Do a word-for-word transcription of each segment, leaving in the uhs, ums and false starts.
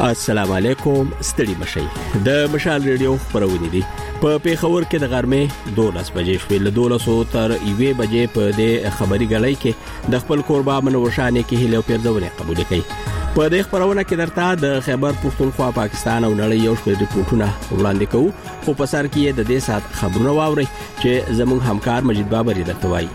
السلام علیکم، ستړي مشي. د مشال ریډیو خبرونه دي په پیښور کې د غرمې دولس بجې شوې له دولسو تر یوې بجې په دې خبري غړۍ کې د خپل قربا منورشانې کې هله پیرځونه قبول کړي. په دې خبرونه کې درته د خیبر پختونخوا پاکستان او نړۍ یو شمېر ریپورتونه وړاندې کوو، خو په سر کې د دې سات خبرونه واوري چې زموږ همکار مجید بابر درته وایي.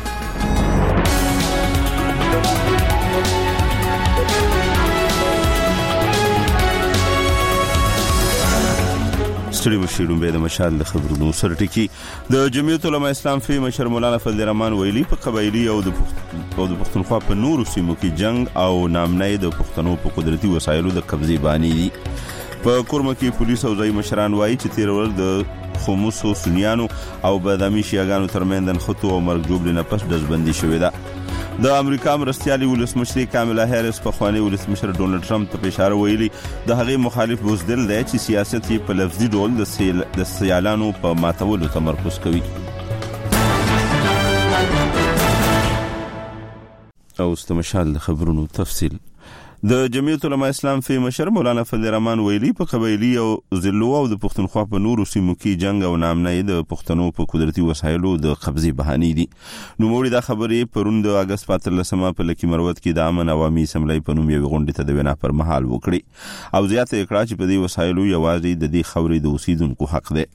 ستړي مشیرون به د مشال د خبرونو سره ټکی. د جمعیت العلماء اسلام فی مشر مولانا فضل الرحمن ویلي په قبایلی او د او د پښتونخوا په نورو سیمو کې جنگ او نامنۍ د پښتنو په قدرتي وسایلو د قبضې بانی دي. په کورمه کې پولیس او ځای مشران وایي چې تیر ورځ د خموسو سنیانو او بادامي شیعاګانو ترمنځ د خطو او مرګ جوړ نه پس دزبندي شوې ده. د امریکا مرستيالي ولسمشر کاملا هریس په خواني ولسمشر ډونلډ ټرمپ ته اشاره ویلي د هغه مخالف بوزدل دی چې سیاست یې په لفظي ډول د سیل د سیالانو په ماتولو تمرکز کوي. او استمشال خبرونو تفصیل. د جمعیت العلماء اسلام فی مشر مولانا فضل الرحمن ویلي په قبایلی او ضلعو او د پښتونخوا په نورو سیمو کې جنگ او نامنۍ د پښتنو په قدرتي وسایلو د قبضې بهانې دي. نو موږ د خبرې پرون د اگست پاتلسمه په لکی مروت کې د امن عوامي اسمبلی په نوم یو غونډه ته د وینا پر مهال وکړي او زیاته کړه چې په دې وسایلو یوازې د دې خبرې د اوسیدونکو حق دی.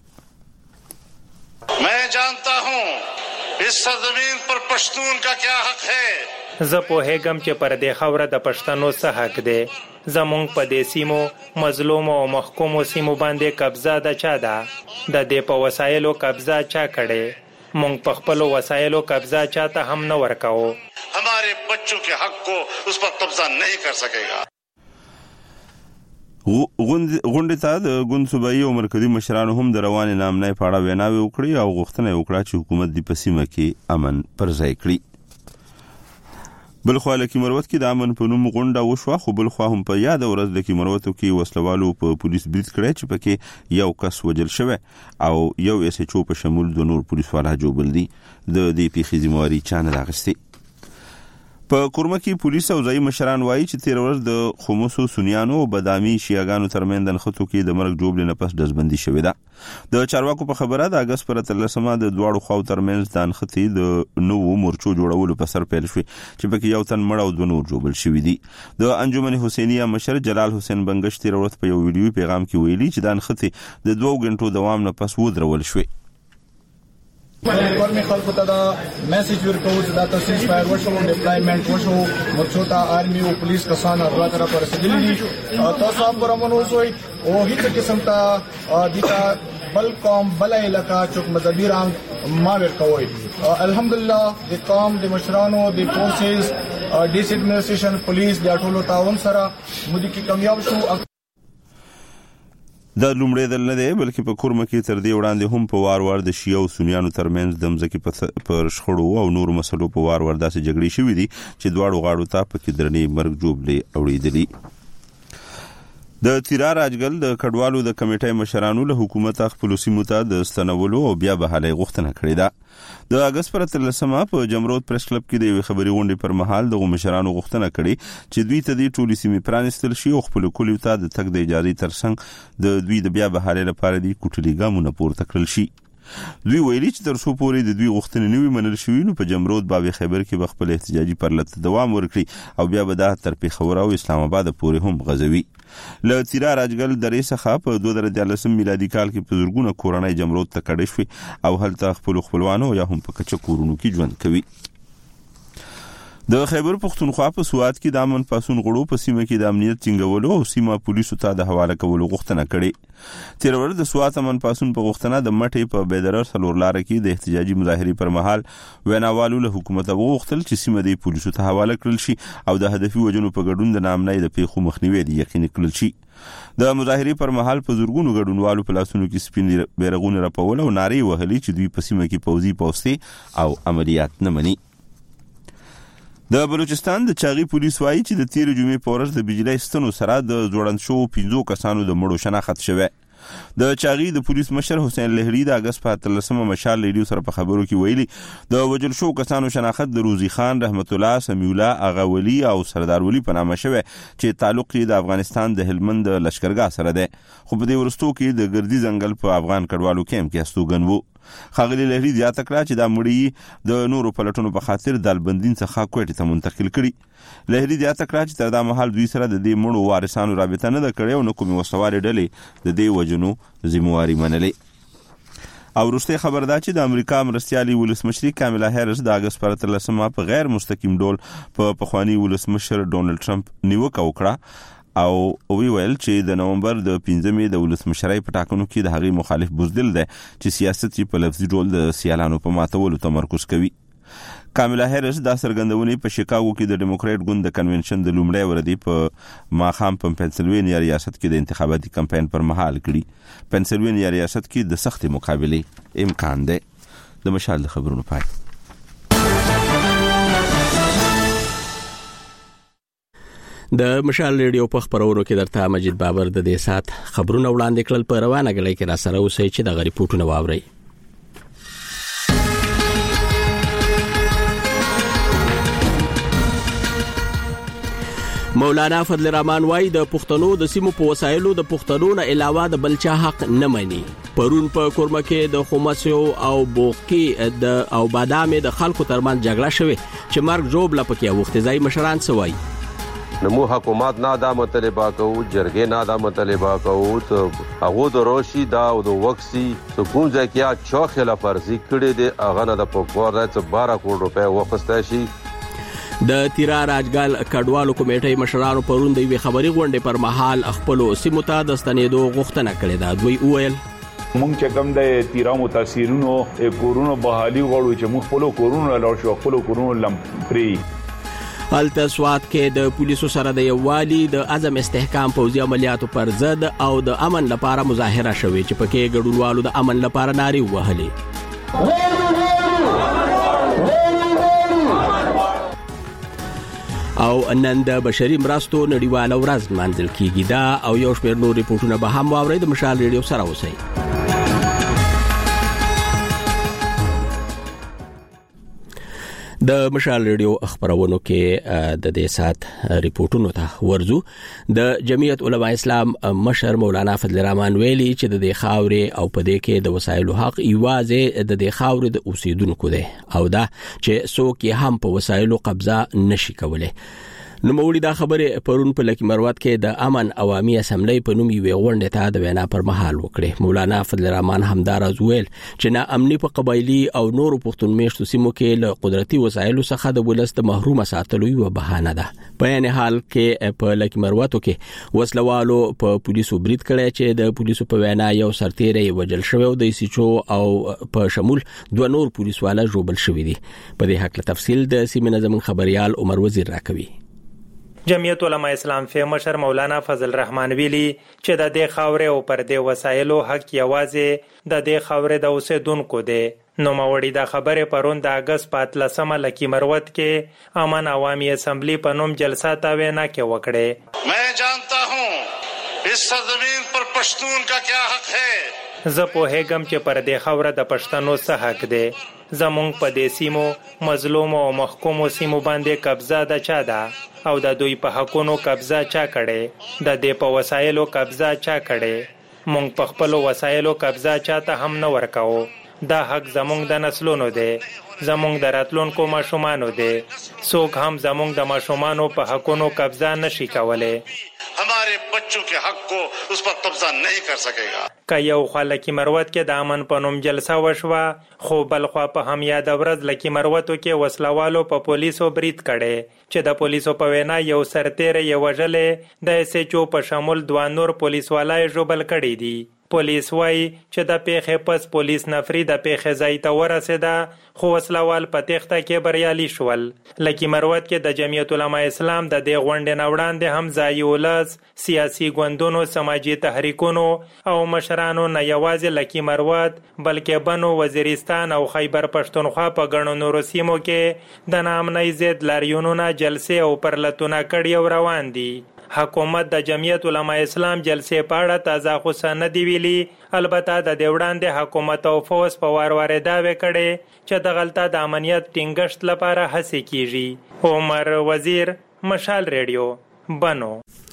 मैं जानता हूं इस सरजमीन पर पश्तून का क्या हक है. زه په هیګم چې پر دې خوره د پښتنو څه حق دی. زمونږ په دې سیمو مظلوم او محکوم سیمو باندې قبضه د چا ده؟ د دې په وسایلو قبضه چا کړي؟ مونږ په خپل وسایلو قبضه چاته هم نه ورکاو. हमारे बच्चों के हक को उस पर कब्जा नहीं कर सकेगा. غونډه ته د ګوند صوبایي او مرکزی مشرانو هم د روان نامنۍ په اړه ویناوي وکړي او غوښتنه وکړه چې حکومت د پسیمه کې امن پر ځای کړي. بلخوا لکی مروت کې د امن په نوم غونډه وشوه، خو بلخوا هم په یاد ورځ لکی مروتو کې وسلوالو په پولیس برید کړی چې پکې یو کس وجل شوی او یو ایس ایچ او په شمول د نور پولیس والا جوړ دي. د دې پیښې ذمہواري چا نه اخیستې. په کورمه کې پولیس او ځای مشران وایي چې تیر ورځ د خموسو سنیانو او بادامي شیعاګانو ترمنځ د خطو کې د مرګ جوړ نه پس دزبندي شوې ده. د چارواکو په خبره د اگست پر تلسمه د دواړو خواو ترمنځ د انختی د نوو مورچو جوړولو په سر پیل شوی چې پکې یو تن مړ او د نور جوړل شوی دي. د انجمن حسینیه مشر جلال حسین بنگش تیر ورځ په یو ویډیو پیغام کې ویلي چې د انختی د دوه غنټو دوام نه پس ودرول شوی. ورمي خلکو ته دا میسج ورکوو چې دا تاسو سپایر وشو ډیپلایمنٹ وشو مرچوتا آرمي او پولیس کسان الله تعالی پر رسیدلی دي. تاسو هم پرمن اوسوي او هیڅ قسم ته دیتا بل قوم بل علاقہ چوک مذهبي رنگ ما ورکوي. الحمدلله د قوم د مشرانو د فورسز ډیس ایڈمنسټریشن پولیس د ټولو تعاون سره مودي کې کامیاب شو. د لومړی دل نه دی بلکې په کورمه کې تر دې وړاندې هم په وار وار د شیعه او سنیانو ترمنځ د مځکې پر شخړو او نورو مسلو په وار وار داسې جګړې شوې دي چې دواړو غاړو ته پکې درنې مرګ جوړلې اوړېدلي. د تیرا راجګل د کډوالو د کمیټې مشرانو له حکومت خپل سیمو ته د ستنولو او بیا بحالي غوښتنه کړې ده. د اگست پر تلسمه په جمرود پریس کلب کې د یو خبري غونډې پر مهال د مشرانو غوښتنه کړې چې دوی ته د ټولي سیمې پرانستل شي او خپل کلیو ته د تګ د اجازه ترڅنګ د دوی د بیا بحالي لپاره د کوټلي ګامونه پورته کړل شي. دوی ویلي چې تر څو پورې د دوی غوښتنې نوي منل شوي نو په جمرود باب خیبر کې به خپل احتجاجي پرلط دوام ورکړي او بیا به د تر پیښور او اسلام آباد پورې هم غزوي. له تیرا راجګل درې څخه په دوه زره دیارلس میلادي کال کې په زرګونه کورنۍ جمرود ته کډې شوې او هلته خپل خپلوانو یا هم په کچه کورونو کې ژوند کوي. د خیبر پختونخوا په سوات کې د امن پاسون غړو په سیمه کې د امنیت ټینګولو او سیمه پولیسو ته د حواله کولو غوښتنه کړې. تیر ورځ د سوات امن پاسون په غوښتنه د مټې په بیدرر سلور لار کې د احتجاجي مظاهرې پر مهال ویناوالو له حکومت غوښتل چې سیمه د پولیسو ته حواله کړل شي او د هدفي وجنو په ګډون د نامنۍ د پیښو مخنیوي دی یقیني کړل شي. د مظاهرې پر مهال په زورګونو ګډونوالو په لاسونو کې سپین بیرغونه راپول او نارې وهلې چې دوی په سیمه کې پوځي پوستې او عملیات نه مني. د بلوچستان د چاغي پولیس وایي چې د تیر جمعې په ورځ د بجلی ستنو سره د جوړند شو پنځو کسانو د مړو شناخت شوه. د چاغي د پولیس مشر حسین لهری د اگست په اتلسمه مشال ریډیو سره په خبرو کې ویلي د وجل شو کسانو شناخت د روزي خان، رحمت الله، سمیع الله، اغا ولی او سردار ولی په نامه شوی چې تعلق یې د افغانستان د هلمند لشکرګاه سره ده، خو په دې ورستو کې د ګردی ځنګل په افغان کډوالو کیمپ کې استوګن وو. خاغلی لهری زیاته کړه چې دا مړی د نورو پلټونو په خاطر د البندین څخه کوټې ته منتقل کړي. لهری زیاته کړه چې تر دا مهال دوی سره د دې مړو وارثانو رابطه نه ده کړې او نه کومې وسوارې ډلې د دې وجنو ذمہواری منلې. او وروستۍ خبر دا چې د امریکا مرستیالي ولسمشر کاملا هریس د اگست پر اتلسمه په غیر مستقیم ډول په پخوانی ولسمشر ډونلډ ټرمپ نیوکه وکړه او وی ویل چې د نومبر د پنځمې د ولسمشرۍ په ټاکنو کې د هغې مخالف بزدل دی چې سیاست یې په لفظي ډول د سیالانو په ماتولو تمرکز کوي. کاملا هریس دا څرګندونې په شیکاګو کې د ډیموکرات ګوند د کنونشن د لومړۍ ورځې په ماښام په پنسلوینیا ریاست کې د انتخاباتي کمپاین پر مهال کړي. پنسلوینیا ریاست کې د سختې مقابلې امکان دی. د مشال د خبرونو پای. د مشال ریډیو په خبرونو کې درته مجید بابر د دې سات خبرونه وړاندې کړل. په روانه غړي کې را سره اوسئ چې د غریپوټونه واوري. مولانا فضل الرحمن وای د پښتنو د سیمو په وسایلو د پښتنو نه علاوه د بلچا حق نه مني. پرون په کورمه کې د خماسیو او بوقي د او بادامې د خلکو ترمن جګړه شوه چې مرګ جوړ لپاره وخت ځای مشران سوای. نمو حکومت نه دا مطالبه کوو، جرګې نه دا مطالبه کوو، ته هغه د روشي دا او د وکسي سکون ځکه چې خلاف ورزي کړي دي هغه نه د پکوړ راځي بارہ کروڑ روپے وخسته شي. د تیرا راجګل کډوالو کمیټې مشرانو پرون د وی خبري غونډې پر مهال خپل سیمو ته د ستنېدو غوښتنه کړې ده. دوی وویل مونږ چې کوم د تیرا متاثرینو کورونو بحالي غواړو چې موږ خپل کورونو لاړ شو، خپل کورونو لم پری. هلته سوات کې د پولیسو سره د یووالي د عزم استحکام پوځي عملیاتو پر ضد او د امن لپاره مظاهره شوې چې پکې ګډونوالو د امن لپاره نارې وهلې. او نن د بشري مرستو نړیواله ورځ لمانځل کیږي. دا او یو شمېر نور ریپورتونه به هم واورئ. د مشال ریډیو سره اوسئ. د مشال ریډیو خبرونو کې د دې سات ریپورتونو ته ورزو. د جمعیت علماء اسلام مشر مولانا فضل الرحمن ویلي چې د دې خاورې او په دې کې د وسایلو حق ایوازه د دې خاورې د اوسیدونکو دی او دا چې څوک یې هم په وسایلو قبضه نشي کولای. نو مولي دا خبره پرون په لکه مروت کې د امن عوامي اسمبلی په نوم یو غونډه ته د وینا پر مهال وکړه. مولانا فضل الرحمن همدارز ویل چې نه امني په قبایلی او نور پښتون میشتو سیمو کې له قدرتي وسایلو څخه د ولست محروم ساتلو یو بهانه ده. په یعنی حال کې په لکه مروتو کې وسلوالو په پولیسو برید کړی چې د پولیسو په وینا یو سرتیری وجل شوی او د سیچو او په شمول دوه نور پولیسواله جوړبل شوی دي. په دې حق تفصیل د سیمه نظم خبريال عمر وزیر راکوي. جمعیت علماء اسلام فی مشر مولانا فضل الرحمن ویلی چې د دې خاورې او پر دې وسایلو حق یوازې د دې خاورې د اوسیدونکو دی. نو موري دا خبره پرون د اگست په اتلسمه لکی مروت کې امن عوامی اسمبلی په نوم جلسه تا وینا کې وکړه. میں جانتا ہوں اس سرزمین پر پشتون کا کیا حق ہے. زه په هیګم چې پر دې خاوره د پښتنو څخه حق دی. زمونږ په دې سیمو مظلوم او محکوم سیمو باندې قبضه د چا ده او د دوی په حقونو قبضه چا کړي، د دې په وسایلو قبضه چا کړي. مونږ په خپل وسایلو قبضه چاته هم نه ورکاو. دا حق زمونږ د نسلونو دی، زمونږ د راتلونکو ماشومانو دی. څوک هم زمونږ د ماشومانو په حقونو قبضه نشي کولای. ہمارے بچوں کے حق کو اس پر قبضہ نہیں کر سکے گا. که یو خوا لکی مروت کې د امن په نوم جلسه وشوه، خو بل خوا په هم یاد ورځ لکی مروتو کې وسلوالو په پولیسو برید کړي چې د پولیسو په وینا یو سرتیری یې وژلې، د ایس ایچ او په شمول دوه نور پولیسوالای ژوبل کړي دي. پولیس وایي چې د پیښې پس پولیس نفری د پیښې ځای ته ورسېده، خو وسلوال په تېښته کې بریالي شول. لکي مروت کې د جمعیت علماء اسلام د دې غونډې نه وړاندې هم ځایي ولس، سیاسي ګوندونو، سماجي تحریکونو او مشرانو نه یوازې لکي مروت بلکې بنو، وزیرستان او خیبر پښتونخوا په ګڼو نورو سیمو کې د ناامنۍ ضد لاریونونه، جلسې او پرلتونه کړي او روان دي. حکومت د جمعیت علما اسلام جلسې په اړه تازه خو نه دی ویلي. البته د دې وړاندې حکومت او فوز په وار وار داوی کړي چې د غلطه د امنیت ټینګښت لپاره هڅې کیږي. عمر وزیر، مشال ریډیو، بنو.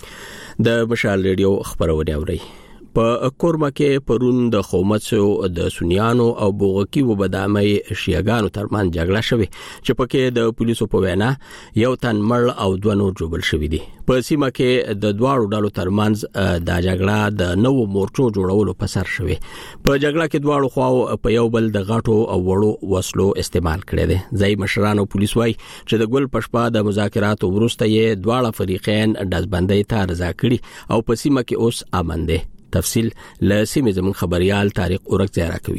د مشال ریډیو خبرونه اوري. په کورما کې پرون د قومتو د سنیانو او بوغکی و بدامي شیعاګانو ترمن جګړه شوه چې پکې د پولیسو په وینا یو تن مړ او دوه نور جوړل شوی دي. په سیمه کې د دواړو ډلو ترمنځ د جګړه د نوو مورچو جوړولو په سر شوه. په جګړه کې دواړو خواو په یو بل د غاټو او وړو وسلو استعمال کړي دي. ځای مشرانو پولیس وايي چې د ګل پشپا د مذاکراتو وروسته یې دواړه فریقین دزبندۍ ته رضا کړي او په سیمه کې اوس امن دي. تفصیل له سیمې زمون خبريال طارق اورک زیاره کوي.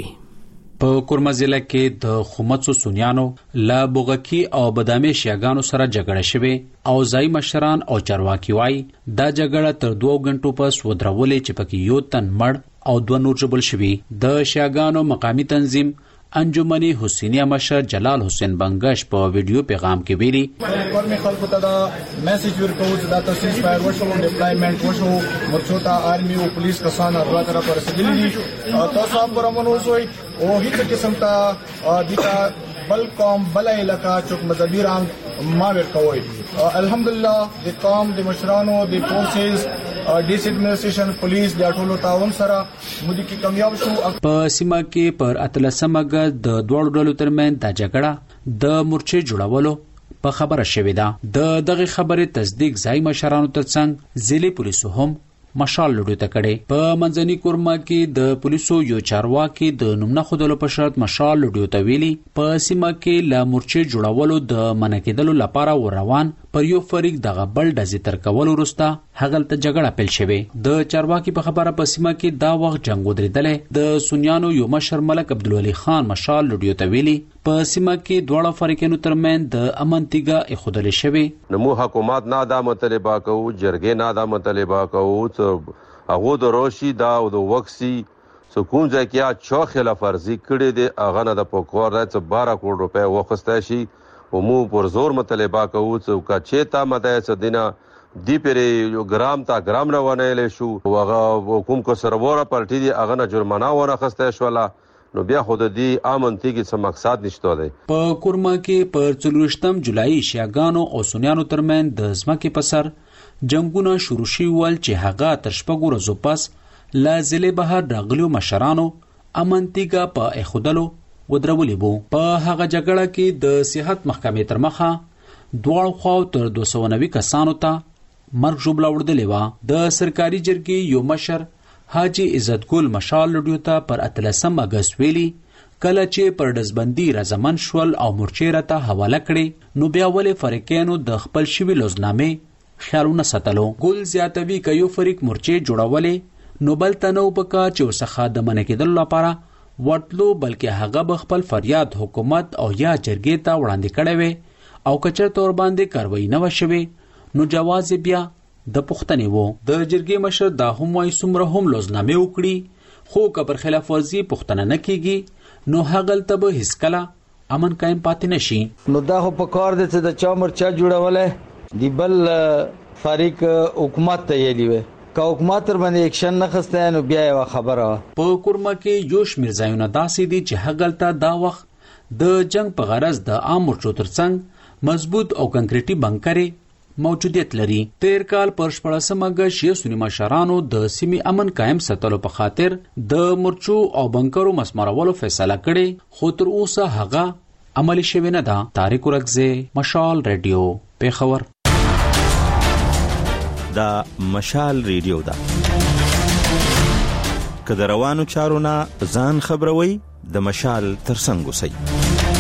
په کورما ضلع کې د خمڅو سنیانو لا بوغکی او بدامي شیعاګانو سره جګړه شوه او ځای مشران او چارواکي وای دا جګړه تر دوه غنټو پس ودرولې چې پکې یو تن مړ او دوه نور جبل شوي. د شیعاګانو مقامی تنظیم انجمنی حسینیه مشر جلال حسین بنگش په ویډیو پیغام کې ویلي کورمي خلکو ته دا میسج ورکوي چې دا تاسیس فایر وشو ډیپلایمنٹ وشو مرچوتا آرمي او پولیس کسان اروا طرف رسیدلی دي. تاسو هم برمنو وي او هیڅ قسم ته دیتا بل قوم بل علاقہ چوک مذهبی رنگ ما ورکوي. الحمدلله د قوم د مشرانو د فورسز ډیس ایڈمنسټریشن پولیس د ټولو تعاون سره مودي کې کامیاب شو. په سیمه کې پر اتلسمه د دوړو ډلو ترمن د جګړه د مورچې جوړولو په خبره شوې ده. د دغه خبره تصدیق ځای مشرانو ترڅنګ ځلې پولیسو هم مشال لډو ته کړي. په منځني کورما کې د پولیسو یو چارواکي د نومنه خودلو په شرط مشال لډو ته ویلي په سیمه کې لا مورچې جوړولو د منکیدلو لپاره روان پر یو فریق دغه بل ډزې تر کول وروسته هغلته جګړه پیل شوه. د چارواکي په خبره په سیمه کې دا وخت جنگ ودرېدل. د سنیانو یو مشر ملک عبدالولي خان مشال لډو ته ویلي په سیمه کې دواړه فریقونو ترمن د امن تیګه اخودل شوی. نمو حکومت نه دا مطالبه کو جرګې نه دا مطالبه کو هغه د روشي دا او د وکسي سکون ځای کې چا خلاف ورزي کړي دي هغه نه د پکور راځي بارہ کروڑ روپے وخسته شي او مو پر زور مطالبه کوو چې کا چیتا مده دینه دی پرې یو ګرام تا ګرام نه ونهل شو هغه حکومت کو سرور پارټي دی هغه نه جرمانه ونه خسته شولا نو بیا خود دی امنتي کې څه مقصد نشته دی. په کورما کې پر څلورشتم جولای شیعاګانو او سنیانو ترمن د ځمکې په سر جنگونه شروع شي ول چې هغه تر شپږ ورځې پس لازلې بهر راغلو مشرانو امنتيګه په اخودلو ودرولې بو. په هغه جګړه کې د صحت محکمې تر مخه دواړو خواو تر دوه سوه نوي کسانو ته مرګ ژوبله وړدلې وه. د سرکاري جرګې یو مشر حاجی عزت ګل مشال لډیو ته پر اتلسم اگست ویلي کله چې پر دزبندي رضامن شول او مورچې راته حواله کړي نو بیا ولې فریقینو د خپل شوی لوزنامې خیالونه ساتلو. ګل زیاتوي ک یو فریق مورچې جوړولې نو بل تنو پکا چې وسخه د منکیدل لپاره وټلو بلکې هغه به خپل فریاد حکومت او یا جرګې ته وړاندې کړي وي او کچر تور باندې کاروایی نه وشوي نو جواز بیا د پښتنې وو. د جرګې مشر دا هم وایي څومره هم لوزنامې وکړي خو که پر خلاف ورزي پښتنه نه کیږي نو هغلته به هیڅ کله امن قائم پاتې نشي. نو دا خو په کار دي چې د چا مرچا جوړولې دی بل فریق حکومت ته یې لیوي که حکومت تر باندې اکشن نه خسته نو بیا یو خبره. په کورما کې یوش مرزایونه داسې دي چې هغلته دا وخت د جنگ په غرض د عام مرچو ترڅنګ مضبوط او کنکریټي بنکرې موجودیت لري. تیر کال پر شپږم اگست شیعه سنی مشرانو د سیمې امن قائم ساتلو په خاطر د مرچو او بنکرو مسمارولو فیصله کړي خو تر اوسه هغه عملی شوی نه ده. طارق ورکزه، مشال ریډیو، پیښور. دا مشال ریډیو ده. که د روانو چارو نه ځان خبروي د مشال ترڅنګ اوسئ.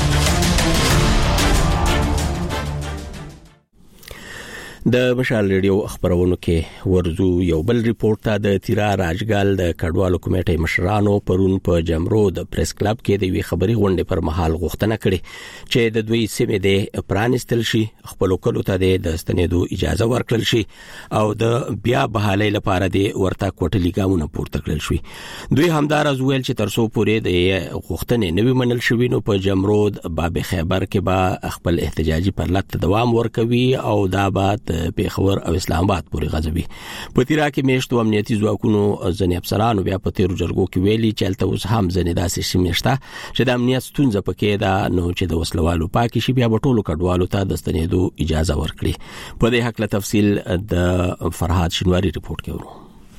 د مشال ریډیو خبرونو کې ورزو یو بل ریپورت ته د تیرا راجګال د کډوالو کمیټې مشرانو پرون په جمرو د پریس کلب کې د وی خبري غونډې پر مهال غوښتنه کړې چې د دوی سیمې د پرانستل شي خپل کولو ته د ستنېدو اجازه ورکړل شي او د بیا بحالۍ لپاره د ورته کوټلي ګامونه پورته کړل شي. دوی همدار از ویل چې ترسو پورې د غوښتنې نوې منل شوی نو په جمرو باب خیبر کې با خپل احتجاجي پرلط دوام ورکوي او دا بعد د پیښور او اسلام آباد پورې غځوي. په تیرا کې میشتو امنیتي ځواکونو ځنې افسرانو بیا په تیرو جرګو کې ویلي چې هلته اوس هم ځنې داسې سیمې شته چې د امنیت ستونزه پکې ده، نو چې د وسلوالو پاکې شي بیا به ټولو کډوالو ته د ستنېدو اجازه ورکړي. په دې هکله تفصیل د فرهاد شینواری ریپورت کوي.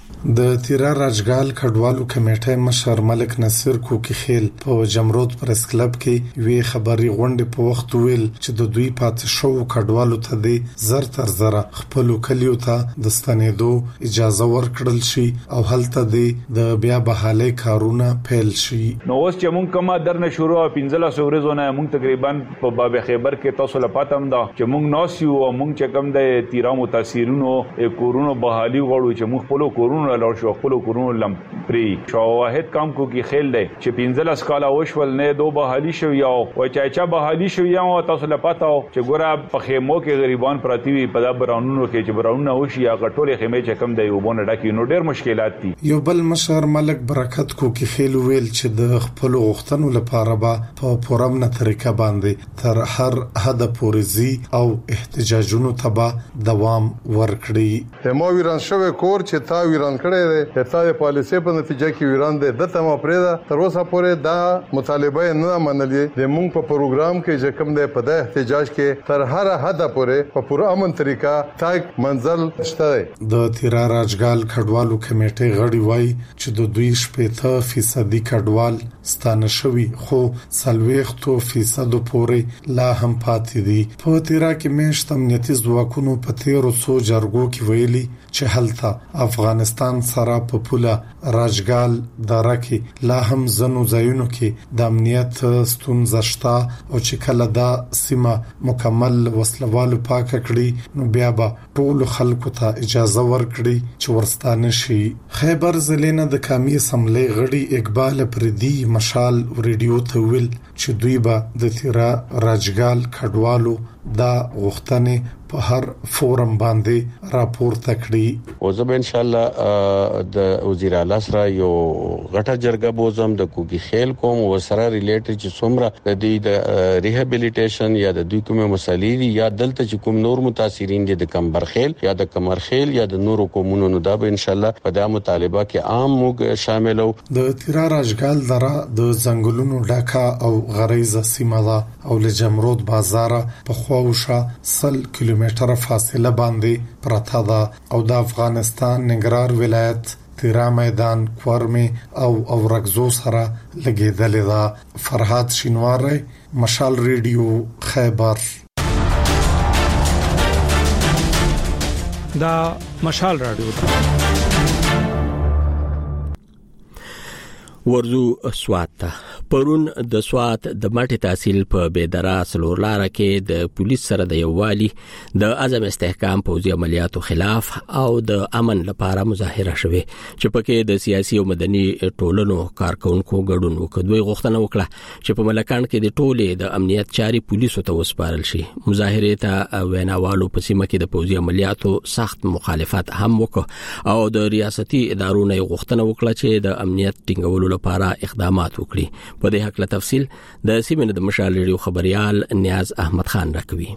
د تیرا راجګال کډوالو کمیټې مشر ملک نصیر کوکی خیل په جمرود پریس کلب کې وی خبري غونډه په وخت ویل چې د دوی پاتې شو کډوالو ته د زر تر زره خپل کلیو ته د ستنېدو اجازه ورکړل شي او هلته د بیا بحالي کارونه پیل شي. نو اوس چې مونږ کومه درنه شروع پنځله سو ورځونه مونږ تقریبا په باب خیبر کې تاسو لپاره هم دا چې مونږ ناسیو او مونږ چې کوم د تیرا متاثرینو کورونو بحالي غوړو چې مونږ خپل کورونو لور شو خپل کورونو لم پری شو واحد کام کو کی خیل دی چې پنځله سکالا وشول نه دو بحالي شو یا او چا چا بحالي شو یا تاسو لپاره چې ګوره په خیمو کې غریبان پراتی وي په دا براونونو کې چې براونه وشي یا غټولې خیمه چې کم دی وبونه ډکی نو ډېر مشکلات دي. یو بل مشر ملک برکت کو کی خیل ویل چې د خپل غوښتنو لپاره به په پرمنه طریقه باندې تر هر حد پورزي او احتجاجونو تبا دوام ورکړي. همو ویران شوه کور چې تا ویران کړي دي ته د پالیسي په نتیجه کې ویران دي د تمه پرېدا تر اوسه پورې دا مطالبه نه منلې د مونږ په پروګرام کې چې کوم دی په د احتجاج کې تر هر حد پورې په پوره امن طریقه تاک منزل شته. د تیرا راجګال کډوالو کمیټې غړي وای چې د دوی شپږ فیصد کډوال ستانه شوی خو سلويختو فیصد پورې لا هم پاتې دي. په تیرا کې میشت امنیتي ځواکونو په تیرو څو جرګو کې ویلي چې هلته افغانستان سره په پوله راجګال دره کې لا هم زنو ځایونو کې د امنیت ستونزه شته او چې کله دا سیمه مکمل وسلوالو پاک کړي نو بیا به ټول خلکو ته اجازه ورکړي چې ورستانه شي. خیبر ضلع د قومي اسمبلی غړي اقبال پردي مشال ریډیو ته ویل چې دوی به د تیرا راجګال کډوالو دا غوښتنې په هر فورم باندې راپورته کړي. او زه به ان شاء الله د وزیر اعلی سره یو غټه جرګه بوزم د کوکی خیل کوم او سره ریلیټډ چې څومره د دې د ریهابیلیټیشن یا د دوی کومه مسالې دي یا دلته چې کوم نور متاثرین دي د کمبرخیل یا د کمرخیل یا د نورو کومونو نو دا به ان شاء الله په دا مطالبه کې عام موږ شاملو. د تیرا راجګال دره د ځنګلونو ډکه او غریزه سیمه ده او له جمرود بازار په خواوشه سل کیلومتره فاصله باندې پرته ده او د افغانستان ننګرهار ولایت تیرا میدان کورمه او اورګزو سره لګیدلې ده. فرهاد شینواری مشال ریډیو خیبر. دا مشال رادیو ده. ورزو سوات ته پرون د سوات د ماټي تحصیل په بيدرا سلورلار کې د پولیس سره د یووالي د اعظم استحکام پوځي عملیاتو خلاف او د امن لپاره مظاهره شوه چې پکې د سیاسي او مدني ټولنو کارکونکو ګډون وکړي غوښتنه وکړه چې په ملکان کې د ټولې د امنیت چاري پولیسو ته وسپارل شي. مظاهره ته ویناوالو په سیمه کې د پوځي عملیاتو سخت مخالفت هم وکړ او د ریاستي ادارو نه غوښتنه وکړه چې د امنیت ټینګولو لپاره اقدامات وکړي. په دې حق له تفصیل د سیمې د مشال ریډیو خبريال نیاز احمد خان راکوي.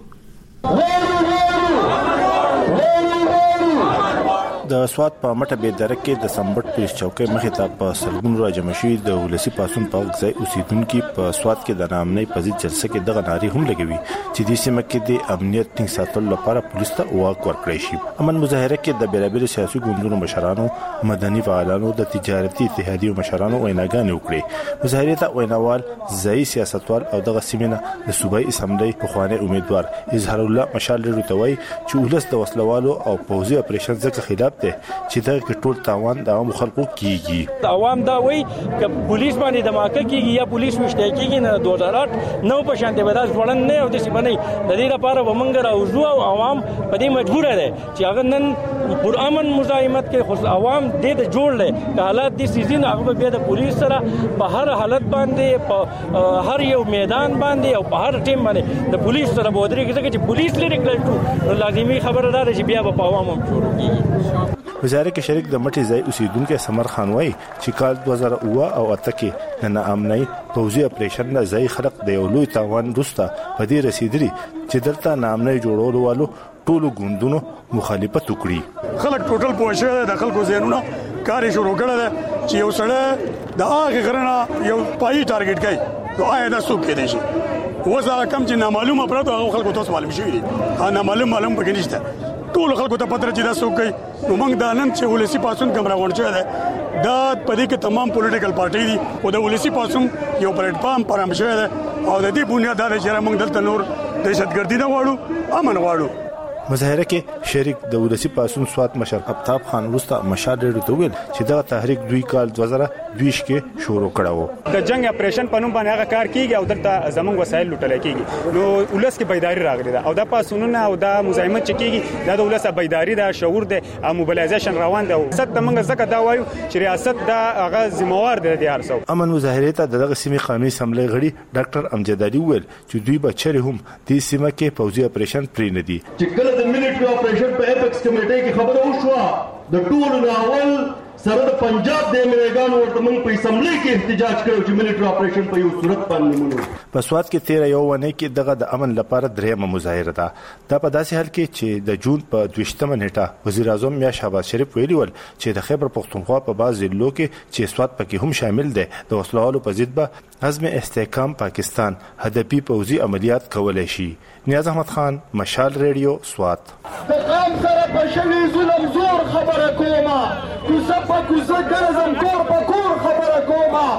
د سوات په مټه بيدره کې د سمبټ پولیس چوکۍ مخې ته په سلګون راجمع شوی د ولسی پاسون په ځای اوسیدونکو په سوات کې د نامنۍ پزید جلسه کې دغه ناری هم لګوي چې د سیمه کې د امنیت ټینګ ساتلو لپاره پولیس ته واک ورکړی شي. امن مظاهره کې د بیلابل سیاسي ګوندونو مشرانو، مدني فعالانو، د تجارتي اتحادیو مشرانو ویناګانې وکړي. مظاهره ته ویناوال ځای سیاستوال او دغه سیمه د صوبایي اسمبلی په خوانه امیدوار اظهار الله مشال لري چې ولس د وسلوالو او پوځي اپریشن ځکه خلاف ته چې دا ټول تاوان د عام خلکو کیږي. عوام دا وایي چې پولیس باندې دماکه کیږي یا پولیس وشته کیږي نه دوه هزار آټ نو په شان دی بداس وړاندې نه او د سی باندې د دې لپاره ومنګ راوځو او عوام په دې مجبور دي چې هغه نن پر امن مزاحمت کې خو عوام دې ته جوړ لې که حالات دې سيزين هغه به د پولیس سره په هر حالت باندې په هر یو میدان باندې او په هر ټیم باندې د پولیس سره بودري کې چې پولیس لري کړل لازمي خبره ده چې بیا په عوام هم جوړ کیږي. وزارت کې شریک د مټي ځای اوسیدونکو سمر خان وای چې کال دوه هزار اوه او اته کې د ناامنۍ پوځي اپریشن نه ځای خلق د یو لوی تاوان روسته په دې رسیدلی چې دلته ناامنۍ جوړولو والو ټولو ګوندونو مخالفت وکړي. خلک ټوټل پوښښ د خلکو زینونه کار شروع کړل چې یو سړی د هغه غرنه یو پای ټارګټ کوي نو آیا دا څوک کېدای شي وزاره کم چې نامعلومه پراته هغه خلکو ته معلوم شي دي ها نامعلوم معلوم پکې نشته ټول خلکو ته پته چې دا څوک کوي نو موږ دا نن چې ولسی پاسون کوم راغون چې ده دا په دې کې تمام پولیټیکل پارټي دي او د ولسی پاسون یو پلیټ فارم پرم شوی ده او د دې بنیاد دا چې موږ دلته نور دهشتګردي نه غواړو امن غواړو. مظاهره کې شریک د ولسی پاسون سوات مشر افتاب خان وروسته مشال ریډیو ته ویل چې دا تحریک دوی کال دوه زره دوه کې شروع کړو. د جنگ اپریشن په نوم باندې هغه کار کیږي او دلته زموږ وسایل لوټل کیږي نو ولس کې بیداری راغلی ده او دا پاسونونه او دا مزاحمت چې کیږي دا د ولس بیداری ده شعور ده او موبلایزیشن روان ده او ست موږ زکه دا وایو چې ریاست دا هغه ذمہوار ده د هرڅو. امن مظاهره ته دغه سیمې قانوني سملې غړي ډاکټر امجد علي ویل چې دوی به چره هم د سیمه کې پوځي اپریشن پرې نه دي. د ملټری اپریشن په اپیکس کمیټې کې خبره وشوه د ټولو ناول سره د پنجاب د امریکانو ورته موږ په اسمبلی کې احتجاج کړو چې ملټری اپریشن په یو صورت باندې مونږ په سوات کې تیر یو ونه کې دغه د امن لپاره درېمه مظاهره ده. دا په داسې حال کې چې د جون په دویشتمه نیټه وزیر اعظم میا شهباز شریف ویلي ول چې د خیبر پختونخوا په بعض ضلعو کې چې سوات پکې هم شامل دي د وسلوالو په ضد به حزب استحکام پاکستان هدفي پوځي عملیات کولای شي. نیاز احمد خان مشال ریډیو سوات. د قام سره په شوي ظلم زور خبره کومه کوزه په کوزه ګرځم کور په کور خبره کومه.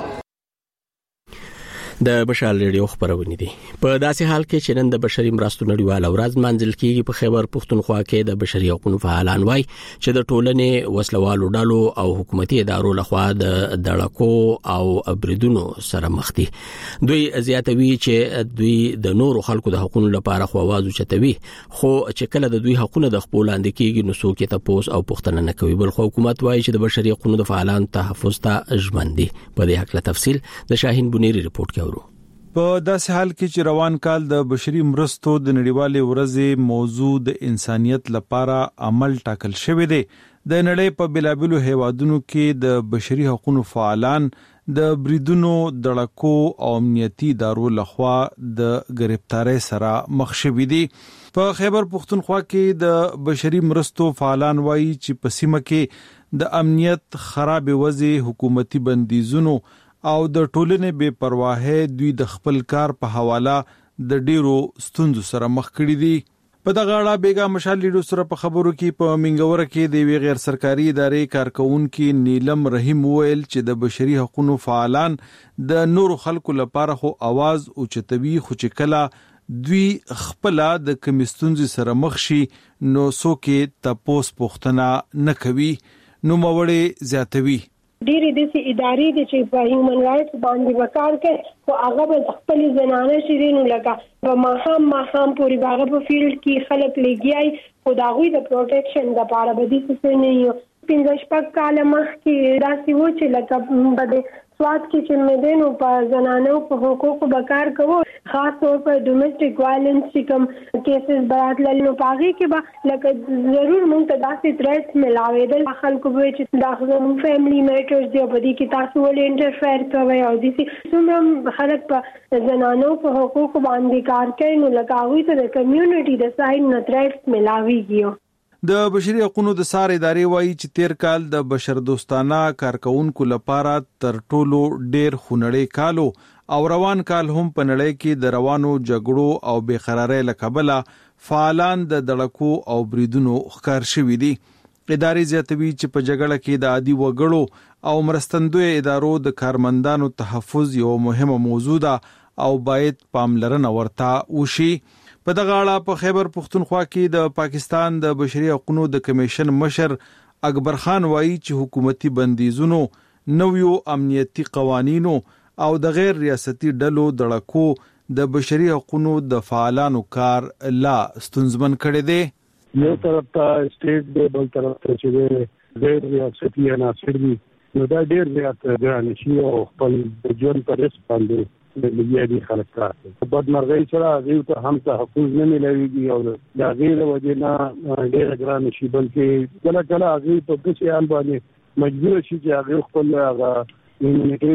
د مشال ریډیو خبرونه دي. په داسې حال کې چې نن د بشري مرستو نړیواله ورځ منځل کیږي په خیبر پختونخوا کې د بشري حقوقو فعالان وایي چې د ټولنې وسلوالو ډلو او حکومتي ادارو لخوا د دړکو او بریدونو سره مخ دي. دوی زیاتوي چې دوی د نورو خلکو د حقوقو لپاره خو आवाज اوچتوي خو چې کله د دوی حقوقونه د خپل لاندې کیږي نو څوک ته پوس او پښتنه نه کوي بل خو حکومت وایي چې د بشري حقوقو د فعالان تحفظ ته ژمن دي. په دې حق له تفصیل د شاهین بنيري رپورت کوي. په داسې حال کې چې روان کال د بشري مرستو د نړیوالې ورځې موضوع د انسانيت لپاره عمل ټاکل شوی دی. د نړۍ په بلابلو هیوادونو کې د بشري حقوقو فعالان د بریدونو دړکو او امنیتي ادارو لخوا د گرفتاری سره مخ شوي دي. په خیبر پختونخوا کې د بشري مرستو فعالان وایي چې په سیمه کې د امنیت خراب وضع حکومتي بندیزونو او د ټولنې بے پرواهه دوی د خپل کار په حواله د ډیرو ستونزو سره مخ کړي دي. په دغه اړه بیګا مشال لیډو سره په خبرو کې په منګوره کې د وی غیر سرکاري ادارې کارکونکو نیلم رحیم ویل چې د بشري حقوقو فعالان د نورو خلکو لپاره خو आवाज اوچتوي خو چې کله دوی خپل د کمیستونز سره مخ شي نو څوک تاسو پوښتنه نه کوي نو موړې زیاتوي. ډېری د سي ادارې د چې په هیومن رائټس باندې وکړ کې او هغه د خپل زنانه شیرینو لگا په ماهم ماهم پوری باغ په فیلډ کې خلک لګیای او دا غوي د پروټیکشن د لپاره به دي څه نه یو پنځه شپږ کال مخکې داسې و چې لکه بده سواد کې چې مدینو په زنانو په حقوقو بکار کوو خاص طور پر ډومېسټک وایلنس چې کوم کیسز برات لنو پاغي کې به لکه ضرور مونږ ته داسې تریټس ملاوېدل خلکو به چې داخله مون فیملی میټرز دی په دې کې تاسو ولې انټرفیر کوي او دې څومره خلک په زنانو په حقوقو باندې کار کوي نو لکه ته د کمیونټي د ساين نه تریټس ملاويږي. د بشري حقوقو د سار ادارې وایي چې تیر کال د بشر دوستانه کارکونکو لپاره تر ټولو ډیر خونړی کالو او روان کال هم په نړۍ کې د روانو جګړو او بے قراری لکبله فعالان د دړکو او بریدونو ښکار شوي دي. ادارې زیاتوي چې په جګړه کې د عادي وګړو او مرستندوی ادارو د کارمندانو تحفظ یو مهمه موضوع ده او باید پاملرنه ورته وشي. په دغه اړه په خیبر پختونخوا کې د پاکستان د بشري حقوقو د کمیشن مشر اکبر خان وایي چې حکومتي بندیزونو نویو امنیتي قوانینو او د غیر ریاستي ډلو دړکو د بشري حقوقو د فعالانو کار لا ستونزمن کړي دي. یو طرف ته سټیټ دی بل طرف ته چې غیر ریاستي عناصر دي نو دا ډیر زیات ګران شي او خپل ژوند پر رس باندې د لګیاري خلک کار کوي. بدمرغۍ سره هغه ته هم ته حقوق نه ملويږي او دا غیر وجه نه ډیر ګران شي بلکې کله کله هغه په دې حال باندې مجبور شي چې هغه خپل هغه